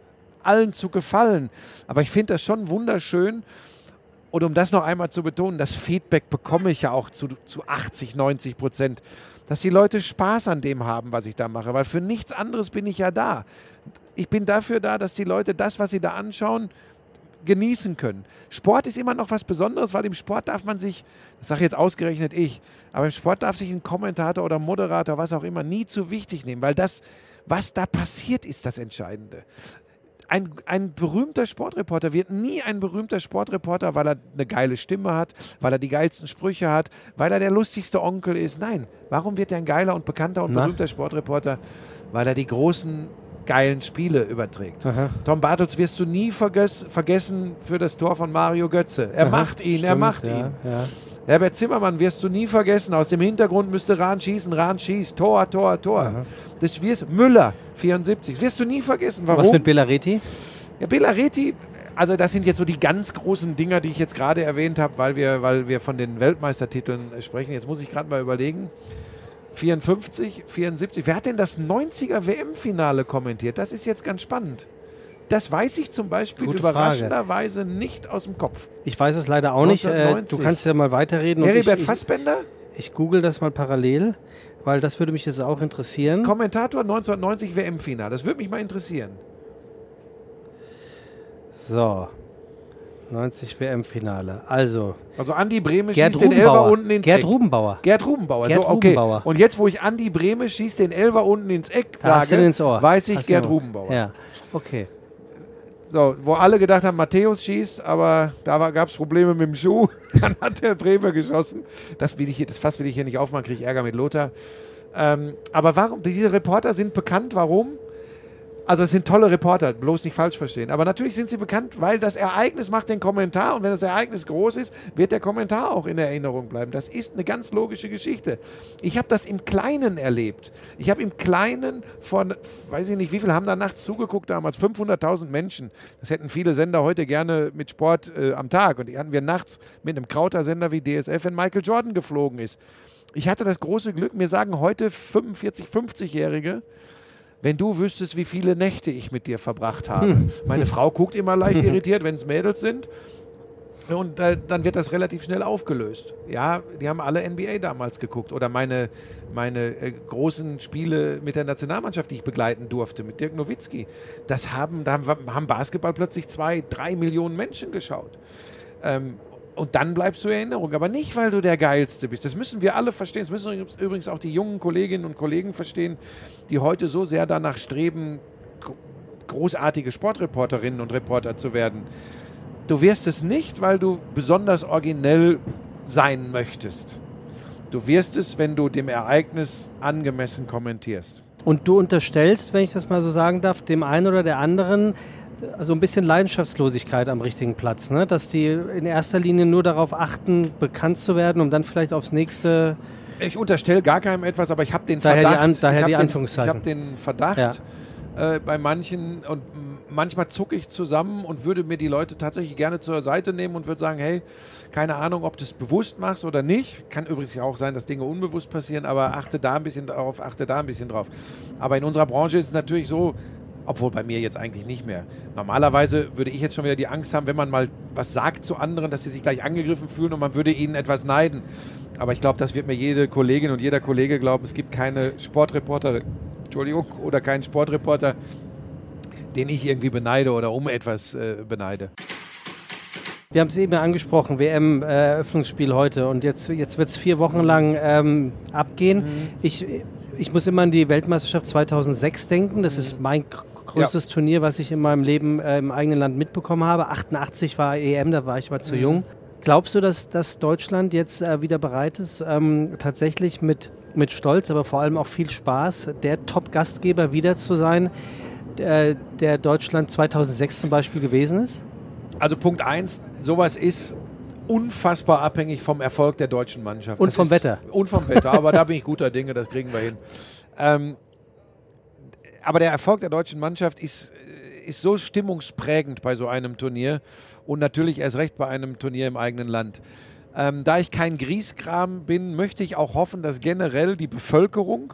allen zu gefallen. Aber ich finde das schon wunderschön. Und um das noch einmal zu betonen, das Feedback bekomme ich ja auch zu, zu achtzig, neunzig Prozent, dass die Leute Spaß an dem haben, was ich da mache, weil für nichts anderes bin ich ja da. Ich bin dafür da, dass die Leute das, was sie da anschauen, genießen können. Sport ist immer noch was Besonderes, weil im Sport darf man sich, das sage jetzt ausgerechnet ich, aber im Sport darf sich ein Kommentator oder Moderator, was auch immer, nie zu wichtig nehmen, weil das, was da passiert, ist das Entscheidende. Ein, ein berühmter Sportreporter wird nie ein berühmter Sportreporter, weil er eine geile Stimme hat, weil er die geilsten Sprüche hat, weil er der lustigste Onkel ist. Nein, warum wird er ein geiler und bekannter und Na? berühmter Sportreporter? Weil er die großen, geilen Spiele überträgt. Aha. Tom Bartels wirst du nie verges- vergessen für das Tor von Mario Götze. Er Aha, macht ihn, stimmt, er macht ja, ihn. Ja. Herbert Zimmermann wirst du nie vergessen. Aus dem Hintergrund müsste Rahn schießen. Rahn schießt. Tor, Tor, Tor. Aha. Das wirst Müller, vierundsiebzig. Das wirst du nie vergessen. Warum? Was mit Belareti? Ja, Belareti also das sind jetzt so die ganz großen Dinger, die ich jetzt gerade erwähnt habe, weil wir, weil wir von den Weltmeistertiteln äh, sprechen. Jetzt muss ich gerade mal überlegen. vierundfünfzig, vierundsiebzig. Wer hat denn das neunziger W M-Finale kommentiert? Das ist jetzt ganz spannend. Das weiß ich zum Beispiel Gute überraschenderweise nicht aus dem Kopf. Ich weiß es leider auch nicht. Äh, du kannst ja mal weiterreden. Heribert ich, Fassbender? Ich, ich google das mal parallel, weil das würde mich jetzt auch interessieren. Kommentator neunzehnhundertneunzig W M-Finale. Das würde mich mal interessieren. So. neunzig W M-Finale. Also. Also Andi Brehme Gerd schießt den Elfer unten ins Gerd Eck. Rubenbauer. Gerd Rubenbauer. Gerd so, okay. Rubenbauer. Und jetzt, wo ich Andi Brehme schießt den Elfer unten ins Eck Da hast du sage, den ins Ohr. weiß ich Hast Gerd du- Rubenbauer. Ja, okay. So, wo alle gedacht haben, Matthäus schießt, aber da gab es Probleme mit dem Schuh. Dann hat der Bremer geschossen. Das, will ich hier, das Fass will ich hier nicht aufmachen, kriege ich Ärger mit Lothar. Ähm, aber warum? Diese Reporter sind bekannt, warum? Also es sind tolle Reporter, bloß nicht falsch verstehen. Aber natürlich sind sie bekannt, weil das Ereignis macht den Kommentar. Und wenn das Ereignis groß ist, wird der Kommentar auch in Erinnerung bleiben. Das ist eine ganz logische Geschichte. Ich habe das im Kleinen erlebt. Ich habe im Kleinen von, weiß ich nicht, wie viele haben da nachts zugeguckt damals? fünfhunderttausend Menschen. Das hätten viele Sender heute gerne mit Sport äh, am Tag. Und die hatten wir nachts mit einem Krauter-Sender wie D S F, wenn Michael Jordan geflogen ist. Ich hatte das große Glück, mir sagen heute fünfundvierzig-, fünfzigjährige, wenn du wüsstest, wie viele Nächte ich mit dir verbracht habe. Hm. Meine Frau guckt immer leicht irritiert, wenn es Mädels sind. Und äh, dann wird das relativ schnell aufgelöst. Ja, die haben alle N B A damals geguckt. Oder meine, meine äh, großen Spiele mit der Nationalmannschaft, die ich begleiten durfte, mit Dirk Nowitzki. Das haben, da haben, haben Basketball plötzlich zwei, drei Millionen Menschen geschaut. Ähm, Und dann bleibst du in Erinnerung. Aber nicht, weil du der Geilste bist. Das müssen wir alle verstehen. Das müssen übrigens auch die jungen Kolleginnen und Kollegen verstehen, die heute so sehr danach streben, großartige Sportreporterinnen und Reporter zu werden. Du wirst es nicht, weil du besonders originell sein möchtest. Du wirst es, wenn du dem Ereignis angemessen kommentierst. Und du unterstellst, wenn ich das mal so sagen darf, dem einen oder der anderen also ein bisschen Leidenschaftslosigkeit am richtigen Platz, ne? Dass die in erster Linie nur darauf achten, bekannt zu werden, um dann vielleicht aufs nächste... Ich unterstelle gar keinem etwas, aber ich habe den daher Verdacht, die An, daher ich die habe Anführungszeichen. den, ich hab den Verdacht ja. äh, bei manchen und manchmal zucke ich zusammen und würde mir die Leute tatsächlich gerne zur Seite nehmen und würde sagen, hey, keine Ahnung, ob du es bewusst machst oder nicht. Kann übrigens auch sein, dass Dinge unbewusst passieren, aber achte da ein bisschen drauf, achte da ein bisschen drauf. Aber in unserer Branche ist es natürlich so, obwohl bei mir jetzt eigentlich nicht mehr. Normalerweise würde ich jetzt schon wieder die Angst haben, wenn man mal was sagt zu anderen, dass sie sich gleich angegriffen fühlen und man würde ihnen etwas neiden. Aber ich glaube, das wird mir jede Kollegin und jeder Kollege glauben. Es gibt keine Sportreporterin, Entschuldigung, oder keinen Sportreporter, den ich irgendwie beneide oder um etwas äh, beneide. Wir haben es eben angesprochen, W M-Eröffnungsspiel heute und jetzt, jetzt wird es vier Wochen lang ähm, abgehen. Mhm. Ich, ich muss immer an die Weltmeisterschaft zweitausendsechs denken. Das mhm. ist mein größtes ja. Turnier, was ich in meinem Leben äh, im eigenen Land mitbekommen habe. achtundachtzig war E M, da war ich mal zu mhm. jung. Glaubst du, dass, dass Deutschland jetzt äh, wieder bereit ist, ähm, tatsächlich mit, mit Stolz, aber vor allem auch viel Spaß, der Top-Gastgeber wieder zu sein, der, der Deutschland zweitausendsechs zum Beispiel gewesen ist? Also Punkt eins, sowas ist unfassbar abhängig vom Erfolg der deutschen Mannschaft. Und das vom ist, Wetter. Und vom Wetter, aber da bin ich guter Dinge, das kriegen wir hin. Ähm, aber der Erfolg der deutschen Mannschaft ist, ist so stimmungsprägend bei so einem Turnier und natürlich erst recht bei einem Turnier im eigenen Land. Ähm, da ich kein Grieskram bin, möchte ich auch hoffen, dass generell die Bevölkerung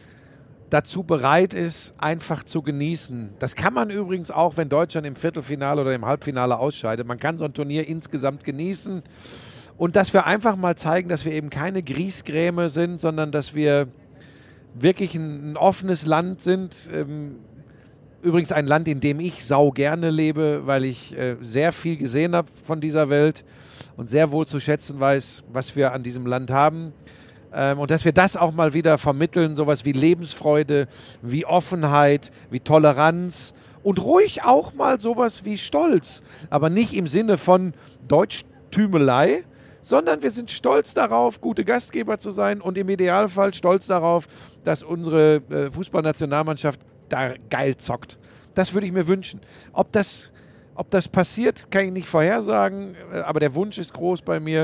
dazu bereit ist, einfach zu genießen. Das kann man übrigens auch, wenn Deutschland im Viertelfinale oder im Halbfinale ausscheidet. Man kann so ein Turnier insgesamt genießen und dass wir einfach mal zeigen, dass wir eben keine Griesgräme sind, sondern dass wir wirklich ein, ein offenes Land sind. Ähm, übrigens ein Land, in dem ich sau gerne lebe, weil ich äh, sehr viel gesehen habe von dieser Welt und sehr wohl zu schätzen weiß, was wir an diesem Land haben. Ähm, und dass wir das auch mal wieder vermitteln, sowas wie Lebensfreude, wie Offenheit, wie Toleranz und ruhig auch mal sowas wie Stolz. Aber nicht im Sinne von Deutschtümelei, sondern wir sind stolz darauf, gute Gastgeber zu sein und im Idealfall stolz darauf, dass unsere äh, Fußballnationalmannschaft da geil zockt. Das würde ich mir wünschen. Ob das, ob das passiert, kann ich nicht vorhersagen, aber der Wunsch ist groß bei mir.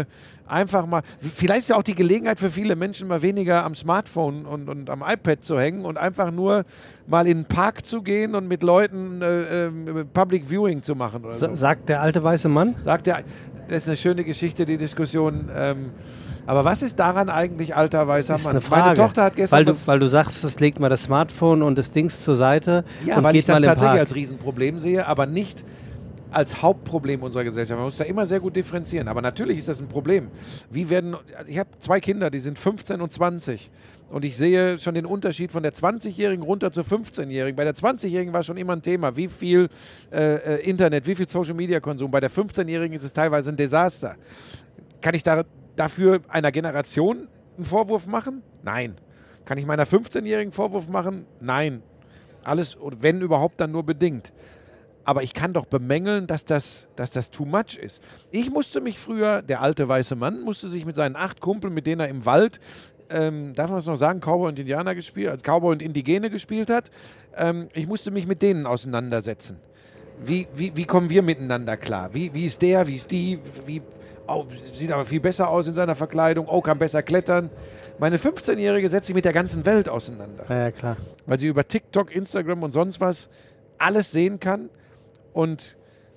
Einfach mal, vielleicht ist ja auch die Gelegenheit für viele Menschen, mal weniger am Smartphone und, und am iPad zu hängen und einfach nur mal in den Park zu gehen und mit Leuten äh, äh, Public Viewing zu machen. Oder so. Sagt der alte weiße Mann? Sagt der, das ist eine schöne Geschichte, die Diskussion. Ähm, aber was ist daran eigentlich alter weißer Das ist Mann? eine Frage. Meine Tochter hat gestern weil du, was, weil du sagst, es legt mal das Smartphone und das Dings zur Seite ja, und weil geht ich das mal im tatsächlich Park. als Riesenproblem sehe, aber nicht als Hauptproblem unserer Gesellschaft. Man muss da immer sehr gut differenzieren. Aber natürlich ist das ein Problem. Wie werden, also ich habe zwei Kinder, die sind fünfzehn und zwanzig. Und ich sehe schon den Unterschied von der zwanzigjährigen runter zur fünfzehnjährigen. Bei der zwanzigjährigen war schon immer ein Thema, wie viel äh, Internet, wie viel Social-Media-Konsum. Bei der fünfzehnjährigen ist es teilweise ein Desaster. Kann ich da, dafür einer Generation einen Vorwurf machen? Nein. Kann ich meiner fünfzehnjährigen Vorwurf machen? Nein. Alles, wenn überhaupt, dann nur bedingt. Aber ich kann doch bemängeln, dass das, dass das too much ist. Ich musste mich früher, der alte weiße Mann, musste sich mit seinen acht Kumpeln, mit denen er im Wald, ähm, darf man es noch sagen, Cowboy und Indianer gespielt, also Cowboy und Indigene gespielt hat, ähm, ich musste mich mit denen auseinandersetzen. Wie, wie, wie kommen wir miteinander klar? Wie, wie ist der, wie ist die, wie, oh, sieht aber viel besser aus in seiner Verkleidung, oh, kann besser klettern. Meine fünfzehnjährige setzt sich mit der ganzen Welt auseinander. Ja, ja, klar. Weil sie über TikTok, Instagram und sonst was alles sehen kann. Und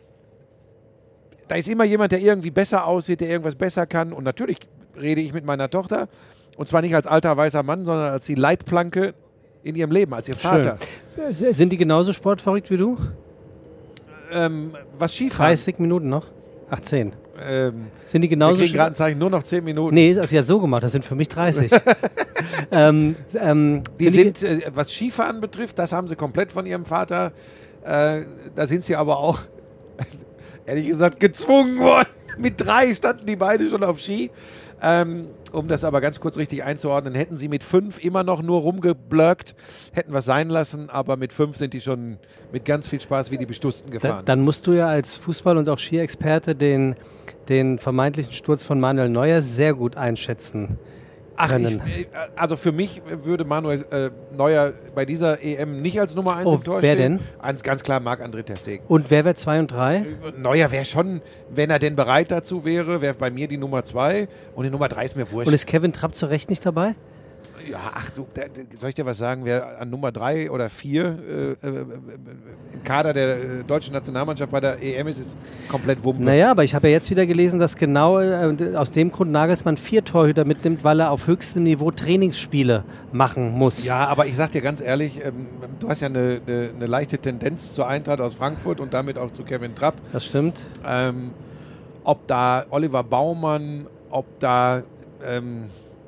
da ist immer jemand, der irgendwie besser aussieht, der irgendwas besser kann. Und natürlich rede ich mit meiner Tochter. Und zwar nicht als alter weißer Mann, sondern als die Leitplanke in ihrem Leben, als ihr Vater. Schön. Sind die genauso sportverrückt wie du? Ähm, was Skifahren? dreißig Minuten noch? Ach, zehn. Ähm, Sind die wir genauso kriegen gerade ein Zeichen, nur noch zehn Minuten. Nee, das ist ja so gemacht, das sind für mich dreißig. ähm, ähm, Die sind sind, äh, was Skifahren betrifft, das haben sie komplett von ihrem Vater. Äh, da sind sie aber auch, ehrlich gesagt, gezwungen worden. Mit drei standen die beide schon auf Ski. Ähm, um das aber ganz kurz richtig einzuordnen, hätten sie mit fünf immer noch nur rumgeblöckt, hätten was sein lassen, aber mit fünf sind die schon mit ganz viel Spaß wie die Bestussten gefahren. Da, dann musst du ja als Fußball- und auch Ski-Experte den, den vermeintlichen Sturz von Manuel Neuer sehr gut einschätzen Ach, können. ich, also für mich würde Manuel äh, Neuer bei dieser E M nicht als Nummer eins Oh, im Tor wer stehen. denn? Ganz, ganz klar Marc-André ter Stegen. Und wer wäre zwei und drei? Neuer wäre schon, wenn er denn bereit dazu wäre, wäre bei mir die Nummer zwei und die Nummer drei ist mir wurscht. Und ist Kevin Trapp zu Recht nicht dabei? Ja, ach du, da, soll ich dir was sagen, wer an Nummer drei oder vier äh, äh, im Kader der äh, deutschen Nationalmannschaft bei der E M ist, ist komplett Wumpe. Naja, aber ich habe ja jetzt wieder gelesen, dass genau äh, aus dem Grund Nagelsmann vier Torhüter mitnimmt, weil er auf höchstem Niveau Trainingsspiele machen muss. Ja, aber ich sag dir ganz ehrlich, ähm, du hast ja eine, eine, eine leichte Tendenz zur Eintracht aus Frankfurt und damit auch zu Kevin Trapp. Das stimmt. Ähm, ob da Oliver Baumann, ob da ähm,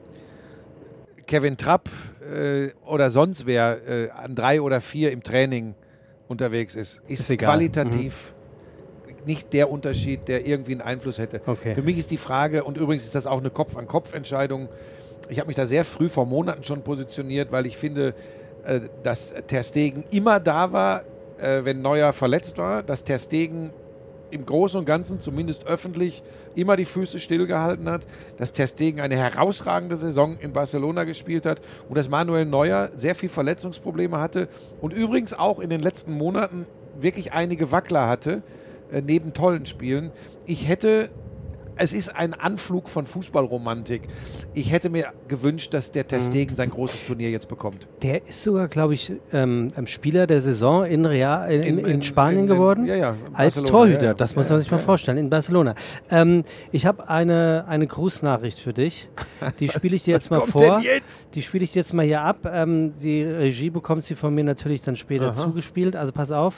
Kevin Trapp äh, oder sonst wer äh, an drei oder vier im Training unterwegs ist, ist, Ist egal. qualitativ mhm. nicht der Unterschied, der irgendwie einen Einfluss hätte. Okay. Für mich ist die Frage, und übrigens ist das auch eine Kopf-an-Kopf-Entscheidung, ich habe mich da sehr früh vor Monaten schon positioniert, weil ich finde, äh, dass Ter Stegen immer da war, äh, wenn Neuer verletzt war, dass Ter Stegen im Großen und Ganzen, zumindest öffentlich, immer die Füße stillgehalten hat, dass Ter Stegen eine herausragende Saison in Barcelona gespielt hat und dass Manuel Neuer sehr viel Verletzungsprobleme hatte und übrigens auch in den letzten Monaten wirklich einige Wackler hatte, äh, neben tollen Spielen. Ich hätte, es ist ein Anflug von Fußballromantik. Ich hätte mir gewünscht, dass der Ter Stegen sein großes Turnier jetzt bekommt. Der ist sogar, glaube ich, ähm, Spieler der Saison in, Real, in, in, In- in Spanien in- in- geworden. ja, ja, in als Barcelona, Torhüter. ja, ja. Das muss Ja, man sich mal ja. vorstellen, in Barcelona. Ähm, ich habe eine, eine Grußnachricht für dich. Die spiele ich dir jetzt mal kommt vor. denn jetzt? Die spiele ich dir jetzt mal hier ab. Ähm, die Regie bekommt sie von mir natürlich dann später Aha. zugespielt. Also pass auf.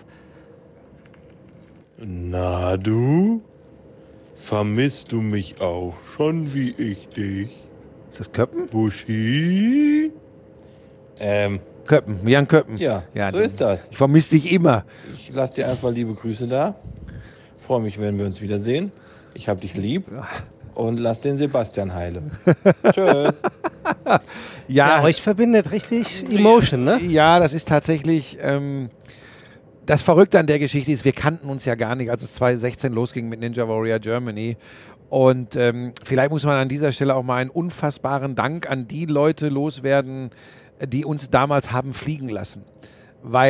Na du? Vermisst du mich auch schon wie ich dich? Ist das Köppen? Buschi? Ähm, Köppen, Jan Köppen. ja, Ja, so ist das. Ich vermisse dich immer. Ich lasse dir einfach liebe Grüße da. Freue mich, wenn wir uns wiedersehen. Ich hab dich lieb. Und lass den Sebastian heile. Tschüss. Ja, euch verbindet richtig Emotion, ne? Ja, das ist tatsächlich ähm, das Verrückte an der Geschichte ist, wir kannten uns ja gar nicht, als es zwanzig sechzehn losging mit Ninja Warrior Germany. Und ähm, vielleicht muss man an dieser Stelle auch mal einen unfassbaren Dank an die Leute loswerden, die uns damals haben fliegen lassen. Weil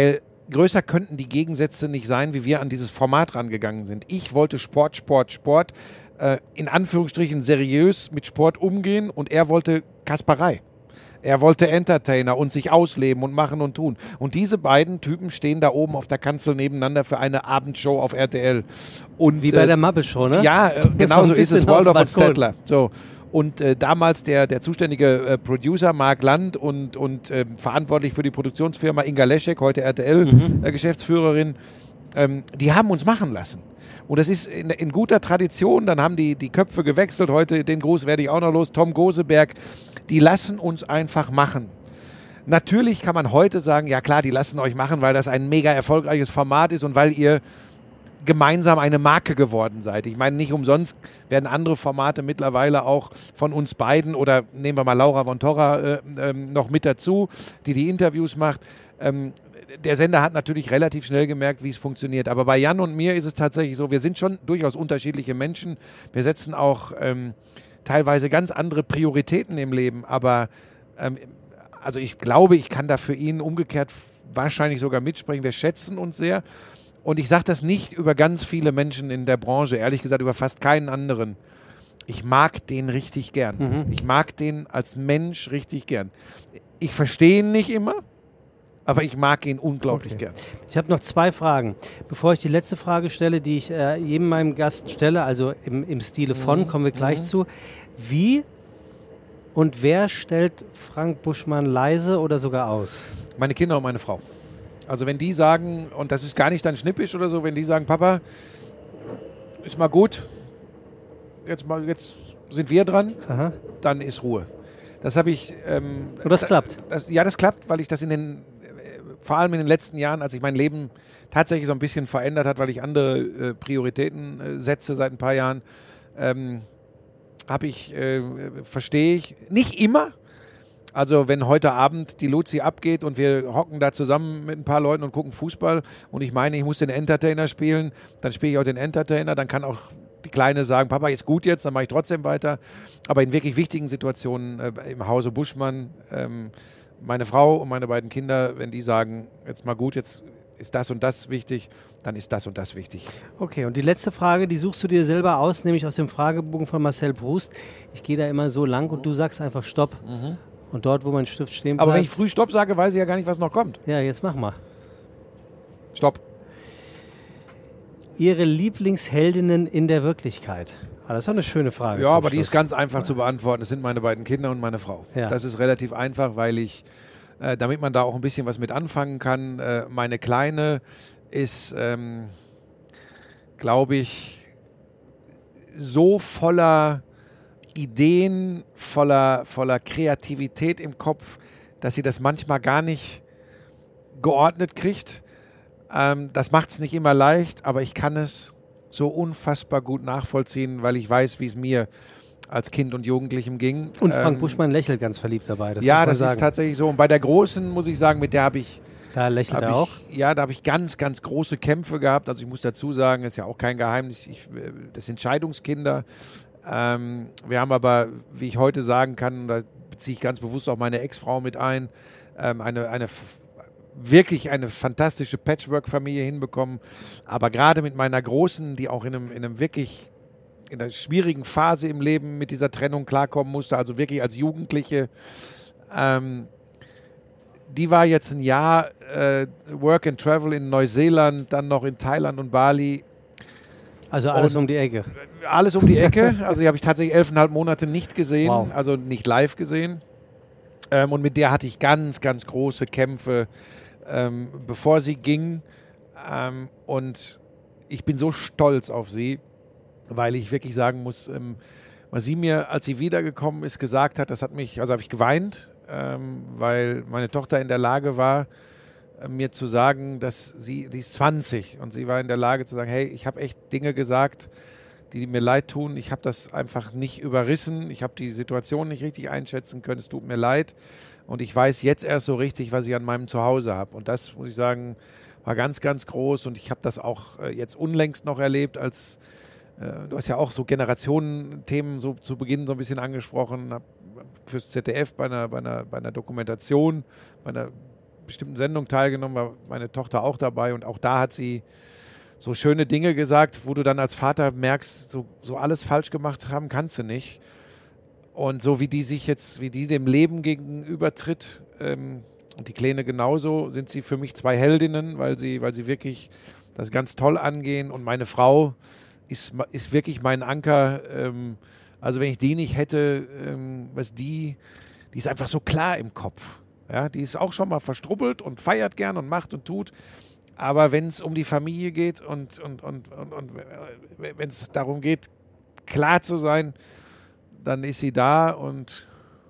größer könnten die Gegensätze nicht sein, wie wir an dieses Format rangegangen sind. Ich wollte Sport, Sport, Sport, äh, in Anführungsstrichen seriös mit Sport umgehen und er wollte Kasperei. Er wollte Entertainer und sich ausleben und machen und tun. Und diese beiden Typen stehen da oben auf der Kanzel nebeneinander für eine Abendshow auf R T L. Und, Wie bei äh, der Muppet-Show, ne? Ja, äh, genau so ist es. bisschen auf Waldorf dem und Balkon. Stettler. So. Und äh, damals der, der zuständige äh, Producer Marc Land und, und äh, verantwortlich für die Produktionsfirma Inga Leschek, heute R T L-Geschäftsführerin, ähm, die haben uns machen lassen. Und das ist in, in guter Tradition, dann haben die, die Köpfe gewechselt, heute den Gruß werde ich auch noch los, Tom Goseberg, die lassen uns einfach machen. Natürlich kann man heute sagen, ja klar, die lassen euch machen, weil das ein mega erfolgreiches Format ist und weil ihr gemeinsam eine Marke geworden seid. Ich meine, nicht umsonst werden andere Formate mittlerweile auch von uns beiden oder nehmen wir mal Laura von Torra äh, äh, noch mit dazu, die die Interviews macht. Ähm, der Sender hat natürlich relativ schnell gemerkt, wie es funktioniert. Aber bei Jan und mir ist es tatsächlich so, wir sind schon durchaus unterschiedliche Menschen. Wir setzen auch ähm, teilweise ganz andere Prioritäten im Leben. Aber ähm, also ich glaube, ich kann da für ihn umgekehrt wahrscheinlich sogar mitsprechen. Wir schätzen uns sehr. Und ich sage das nicht über ganz viele Menschen in der Branche, ehrlich gesagt über fast keinen anderen. Ich mag den richtig gern. Mhm. Ich mag den als Mensch richtig gern. Ich verstehe ihn nicht immer, aber ich mag ihn unglaublich okay. gern. Ich habe noch zwei Fragen. Bevor ich die letzte Frage stelle, die ich äh, jedem meinem Gast stelle, also im, im Stile von, mhm. kommen wir gleich mhm. zu. Wie und wer stellt Frank Buschmann leise oder sogar aus? Meine Kinder und meine Frau. Also wenn die sagen, und das ist gar nicht dann schnippisch oder so, wenn die sagen, Papa, ist mal gut, jetzt, mal, jetzt sind wir dran, Aha. dann ist Ruhe. Das habe ich... Ähm, und das klappt? Das, ja, das klappt, weil ich das in den, vor allem in den letzten Jahren, als sich mein Leben tatsächlich so ein bisschen verändert hat, weil ich andere äh, Prioritäten äh, setze seit ein paar Jahren, ähm, habe ich, äh, verstehe ich, nicht immer. Also wenn heute Abend die Luzi abgeht und wir hocken da zusammen mit ein paar Leuten und gucken Fußball und ich meine, ich muss den Entertainer spielen, dann spiele ich auch den Entertainer, dann kann auch die Kleine sagen, Papa, ist gut jetzt, dann mache ich trotzdem weiter. Aber in wirklich wichtigen Situationen äh, im Hause Buschmann, ähm, meine Frau und meine beiden Kinder, wenn die sagen, jetzt mal gut, jetzt ist das und das wichtig, dann ist das und das wichtig. Okay, und die letzte Frage, die suchst du dir selber aus, nämlich aus dem Fragebogen von Marcel Proust. Ich gehe da immer so lang und du sagst einfach Stopp. Mhm. Und dort, wo mein Stift stehen bleibt... Aber wenn ich früh Stopp sage, weiß ich ja gar nicht, was noch kommt. Ja, jetzt mach mal. Stopp. Ihre Lieblingsheldinnen in der Wirklichkeit? Ah, das ist doch eine schöne Frage. Ja, aber Schluss. Die ist ganz einfach zu beantworten. Das sind meine beiden Kinder und meine Frau. Ja. Das ist relativ einfach, weil ich, äh, damit man da auch ein bisschen was mit anfangen kann, äh, meine Kleine ist, ähm, glaube ich, so voller Ideen, voller, voller Kreativität im Kopf, dass sie das manchmal gar nicht geordnet kriegt. Ähm, das macht es nicht immer leicht, aber ich kann es so unfassbar gut nachvollziehen, weil ich weiß, wie es mir als Kind und Jugendlichem ging. Und Frank ähm, Buschmann lächelt ganz verliebt dabei. Das ja, das sagen. Ist tatsächlich so. Und bei der Großen, muss ich sagen, mit der habe ich... Da lächelt er ich, auch? Ja, da habe ich ganz, ganz große Kämpfe gehabt. Also ich muss dazu sagen, ist ja auch kein Geheimnis, ich, das sind Scheidungskinder. Ähm, wir haben aber, wie ich heute sagen kann, da beziehe ich ganz bewusst auch meine Ex-Frau mit ein, ähm, eine, eine wirklich eine fantastische Patchwork-Familie hinbekommen. Aber gerade mit meiner Großen, die auch in einem, in einem wirklich in einer schwierigen Phase im Leben mit dieser Trennung klarkommen musste, also wirklich als Jugendliche, ähm, die war jetzt ein Jahr äh, Work and Travel in Neuseeland, dann noch in Thailand und Bali. Also alles und um die Ecke. Alles um die Ecke. Also die habe ich tatsächlich elfeinhalb Monate nicht gesehen, wow. Also nicht live gesehen. Ähm, und mit der hatte ich ganz, ganz große Kämpfe, ähm, bevor sie ging. Ähm, und ich bin so stolz auf sie, weil ich wirklich sagen muss, ähm, was sie mir, als sie wiedergekommen ist, gesagt hat, das hat mich, also habe ich geweint, ähm, weil meine Tochter in der Lage war, mir zu sagen, dass sie, die ist zwanzig und sie war in der Lage zu sagen, hey, ich habe echt Dinge gesagt, die mir leid tun. Ich habe das einfach nicht überrissen. Ich habe die Situation nicht richtig einschätzen können. Es tut mir leid. Und ich weiß jetzt erst so richtig, was ich an meinem Zuhause habe. Und das, muss ich sagen, war ganz, ganz groß. Und ich habe das auch äh, jetzt unlängst noch erlebt, als äh, du hast ja auch so Generationenthemen so zu Beginn so ein bisschen angesprochen. Hab fürs Z D F bei einer, bei einer, bei einer Dokumentation, bei einer bestimmten Sendungen teilgenommen, war meine Tochter auch dabei und auch da hat sie so schöne Dinge gesagt, wo du dann als Vater merkst, so, so alles falsch gemacht haben kannst du nicht. Und so wie die sich jetzt, wie die dem Leben gegenübertritt, ähm, und die Kleine genauso, sind sie für mich zwei Heldinnen, weil sie, weil sie wirklich das ganz toll angehen. Und meine Frau ist, ist wirklich mein Anker. Ähm, also wenn ich die nicht hätte, ähm, was die, die ist einfach so klar im Kopf. Ja, die ist auch schon mal verstrubbelt und feiert gern und macht und tut. Aber wenn es um die Familie geht und, und, und, und, und wenn es darum geht, klar zu sein, dann ist sie da und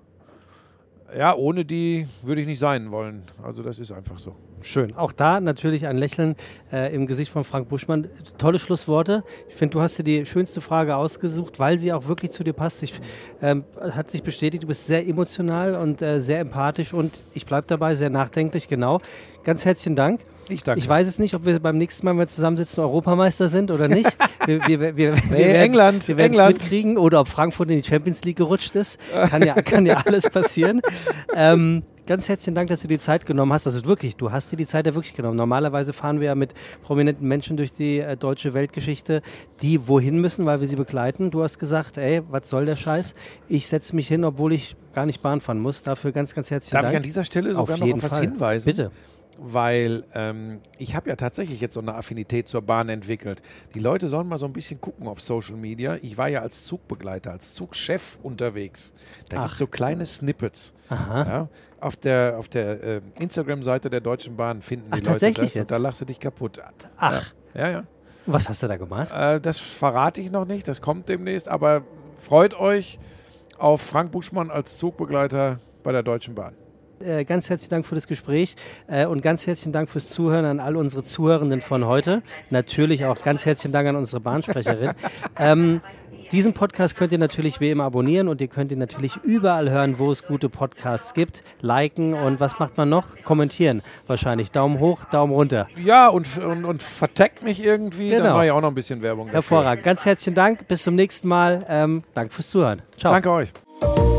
ja, ohne die würde ich nicht sein wollen. Also das ist einfach so. Schön. Auch da natürlich ein Lächeln äh, im Gesicht von Frank Buschmann. Tolle Schlussworte. Ich finde, du hast dir die schönste Frage ausgesucht, weil sie auch wirklich zu dir passt. Ich, ähm, hat sich bestätigt, du bist sehr emotional und äh, sehr empathisch und ich bleibe dabei, sehr nachdenklich, genau. Ganz herzlichen Dank. Ich danke. Ich weiß es nicht, ob wir beim nächsten Mal, wenn wir zusammensitzen, Europameister sind oder nicht. Wir, wir, wir, wir, nee, wir England. Wir werden es England. mitkriegen oder ob Frankfurt in die Champions League gerutscht ist. Kann ja, kann ja alles passieren. Ähm, ganz herzlichen Dank, dass du die Zeit genommen hast. Also wirklich, du hast dir die Zeit ja wirklich genommen. Normalerweise fahren wir ja mit prominenten Menschen durch die äh, deutsche Weltgeschichte, die wohin müssen, weil wir sie begleiten. Du hast gesagt, ey, was soll der Scheiß? Ich setze mich hin, obwohl ich gar nicht Bahn fahren muss. Dafür ganz, ganz herzlichen Darf Dank. Darf ich an dieser Stelle sogar auf noch jeden auf was Fall hinweisen? Bitte. Weil ähm, ich habe ja tatsächlich jetzt so eine Affinität zur Bahn entwickelt. Die Leute sollen mal so ein bisschen gucken auf Social Media. Ich war ja als Zugbegleiter, als Zugchef unterwegs. Da gibt es so kleine Snippets. Ja, auf der, auf der äh, Instagram-Seite der Deutschen Bahn finden die Ach, Leute tatsächlich das jetzt? und da lachst du dich kaputt. Ach. Ja, ja. ja. Was hast du da gemacht? Äh, das verrate ich noch nicht, das kommt demnächst, aber freut euch auf Frank Buschmann als Zugbegleiter bei der Deutschen Bahn. Äh, ganz herzlichen Dank für das Gespräch äh, und ganz herzlichen Dank fürs Zuhören an all unsere Zuhörenden von heute. Natürlich auch ganz herzlichen Dank an unsere Bahnsprecherin. ähm, diesen Podcast könnt ihr natürlich wie immer abonnieren und ihr könnt ihn natürlich überall hören, wo es gute Podcasts gibt. Liken und was macht man noch? Kommentieren wahrscheinlich. Daumen hoch, Daumen runter. Ja, und, und, und verteckt mich irgendwie, Genau. dann mache ich auch noch ein bisschen Werbung dafür. Hervorragend. Ganz herzlichen Dank. Bis zum nächsten Mal. Ähm, danke fürs Zuhören. Ciao. Danke euch.